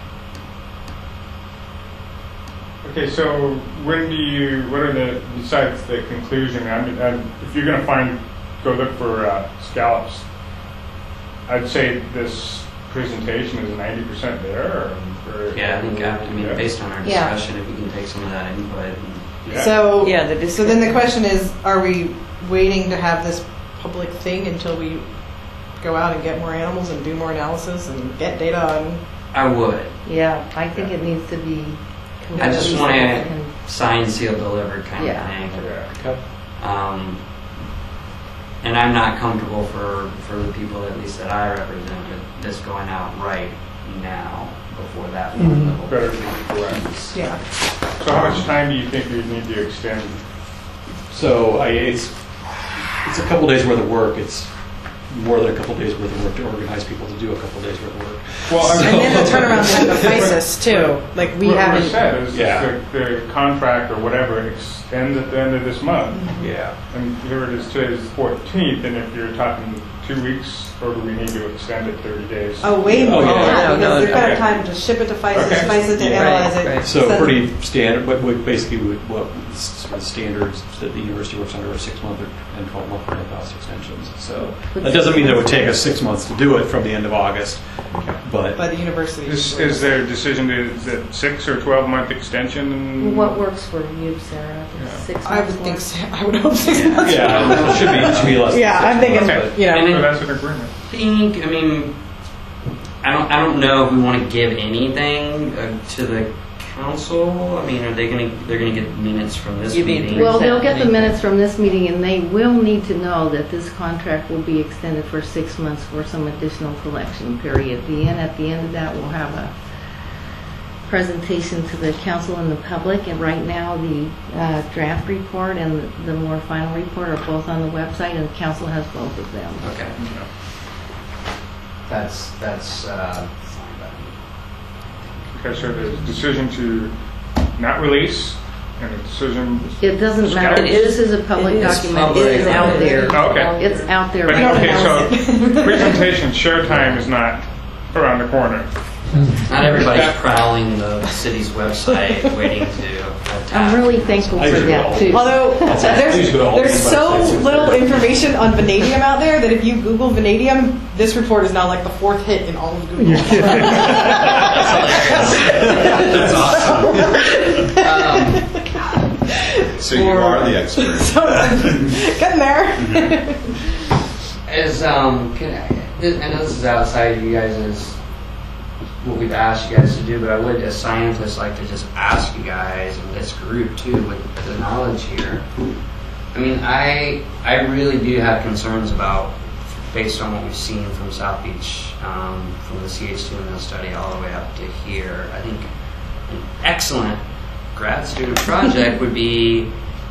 Okay, so when do you, what are the, besides the conclusion, I mean, um, if you're going to find, go look for uh, scallops, I'd say this presentation is ninety percent there? Or, or Yeah, I think I, I mean, yeah. based on our Yeah. discussion, if we can take some of that input. And, Yeah. So Yeah, the so then the question is, are we waiting to have this public thing until we go out and get more animals and do more analysis and get data on? I would. Yeah, I think it needs to be. I just complete want to and- sign, seal, delivered kind Yeah. of thing. Yeah. Um, and I'm not comfortable for, for the people, at least that I represent, with this going out right now before that one Mhm. level. Better to be correct. Yeah. So how much time do you think you need to extend? So I, it's it's a couple days worth of work. It's more than a couple days worth of work to organize people to do a couple days worth of work. Well, I And then the turnaround time of FISIS too. Like we what haven't. we said is Yeah. the, the contract or whatever extends at the end of this month. Yeah. And here it is, today is the fourteenth, and if you're talking two weeks, or do we need to extend it thirty days? Oh, way more Oh, than yeah. that, No, because no, they've got okay. time to ship it to FISIS, Okay. FISIS to Yeah. analyze Right, it. right. So pretty standard, but what basically what, what sort of standards that the university works under are six month and twelve month grant cost extensions. So that doesn't mean that it would take us six months to do it from the end of August, but by the university. Is, is there a decision to, is it six or twelve month extension? What works for you, Sarah? Yeah. Six I would months think work? so. I would hope six Yeah. months. yeah, it should be it should be less. than Yeah, six I'm thinking, months, you know. And So then- that's an agreement. I think, I mean, I don't, I don't know if we want to give anything uh, to the council? I mean, are they going to, they're going to get minutes from this You mean meeting? through- Well, they'll get the minutes from this meeting, and they will need to know that this contract will be extended for six months for some additional collection period. The end, at the end of that, we'll have a presentation to the council and the public, and right now, the uh, draft report and the more final report are both on the website, and the council has both of them. Okay. That's, that's, uh, Okay, so the decision to not release and the decision. It doesn't matter, It is- this is a public it is document, public. it is out there. Oh, okay. It's out there. But, right okay, now. so presentation share time is not around the corner. not everybody's prowling the city's website waiting to attack. I'm really thankful for that, too. Although there's, there's so little information on vanadium out there that if you Google vanadium, this report is now like the fourth hit in all of Google. That's awesome. Um, So you are the expert. So, getting there. As um, can I, this, I know this is outside of you guys' what we've asked you guys to do, but I would, as scientists, like to just ask you guys and this group too, with the knowledge here. I mean, I I really do have concerns about, based on what we've seen from South Beach, um, from the C H two N L study all the way up to here. I think an excellent grad student project would be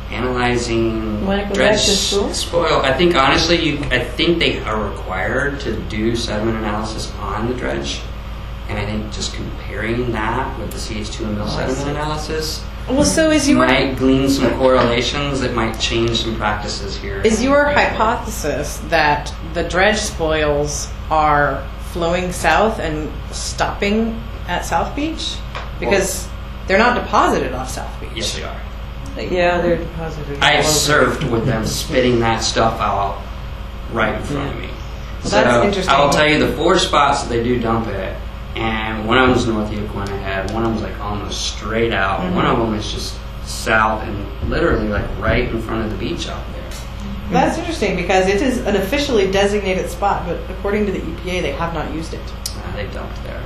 analyzing Wanna go dredge back to school? spoil. I think honestly, you I think they are required to do sediment analysis on the dredge, and I think just comparing that with the C H two N L sediment analysis Well, so is your might glean some correlations that might change some practices here. is your hypothesis that the dredge spoils are flowing south and stopping at South Beach because they're not deposited off South Beach? Yes, they are. Yeah, they're deposited. all I've over. surfed with them spitting that stuff out right in front of me. Well, that's interesting. I will tell you the four spots that they do dump it, and one of them is north of Yaquina Head, one of them is like almost straight out, Mm-hmm. one of them is just south and literally like right in front of the beach out there. That's interesting because it is an officially designated spot, but according to the E P A, they have not used it. Uh, they dumped there.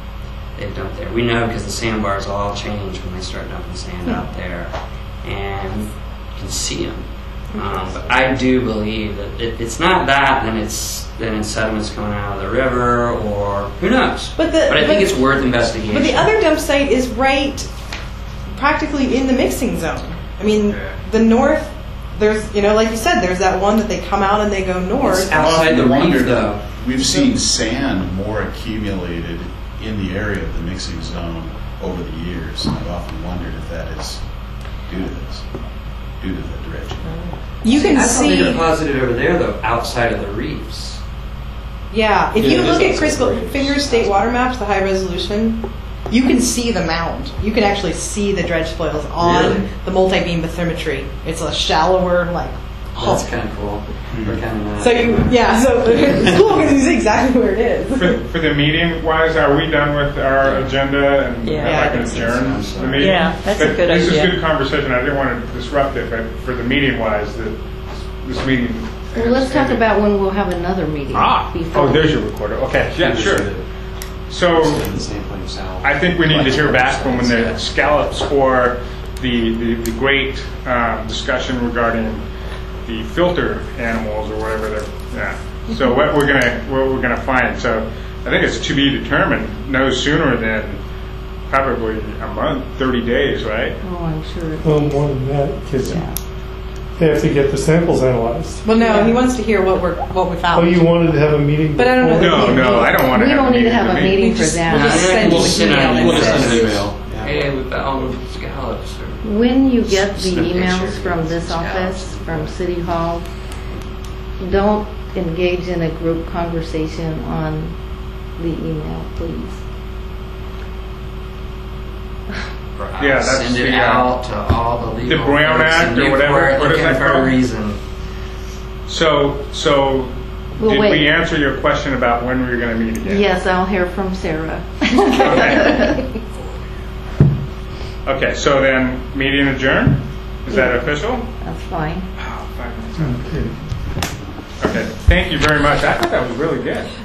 They dumped there. We know because the sandbars all change when they start dumping sand out there, and you can see them. Um, but I do believe that it, it's not that, then it's then it's sediments coming out of the river, or who knows. But the- I think but- it's worth investigation. But the other dump site is right, practically in the mixing zone. I mean, Yeah. the north. There's, you know, like you said, there's that one that they come out and they go north. It's outside the Often reef, wondered, though. We've seen sand more accumulated in the area of the mixing zone over the years. I've often wondered if that is due to this, due to the dredging. You can I thought they see, deposited over there though, outside of the reefs. yeah. If Yeah, you it is look at outside Crystal the reefs. Finger State water maps, the high resolution, you can see the mound. You can actually see the dredge spoils on Really? the multi-beam bathymetry. It's a shallower, like. That's hump. kind of cool. Kind of So you, yeah. So it's cool because you see exactly where it is. For, for the meeting wise, are we done with our agenda and Yeah. I'd Yeah, I like to think so. adjourn So- the meeting? Yeah, that's a But good This idea. is good conversation. I didn't want to disrupt it, but for the meeting wise, the, this meeting. Well, let's talk about when we'll have another meeting. Ah, before- oh, there's your recorder. Okay, yeah, sure. So Stay in the same place south. I think we need to hear back from when the scallops or the, the, the great um, discussion regarding the filter animals or whatever they're, yeah. So what we're gonna, what we're gonna find, so I think it's to be determined no sooner than probably a month, thirty days, right? Oh, I'm sure. it- Well, more than that, because Yeah. they have to get the samples analyzed. Well, no, he wants to hear what we're what we Oh, found. you wanted to have a meeting But I don't know before? that No, no, I don't want to We have a don't need meeting. to have a with me. meeting We for just- that. we'll just send We'll you send an out- email we'll that just says- send an email. Yeah. Hey, we found scallops. Or, When you get the Snip emails picture. from this office, from City Hall, don't engage in a group conversation on the email, please. or I'll Yeah, that's send it the, uh, out to all the legal the Brown folks Act in or whatever- Newport what is looking that for a called? reason. So, so We'll did wait. we answer your question about when we were gonna meet again? Yes, I'll hear from Sarah. Okay. Okay, so then, meeting adjourned? Is that official? That's fine. Oh, five minutes. Okay. Okay, thank you very much. I thought that was really good.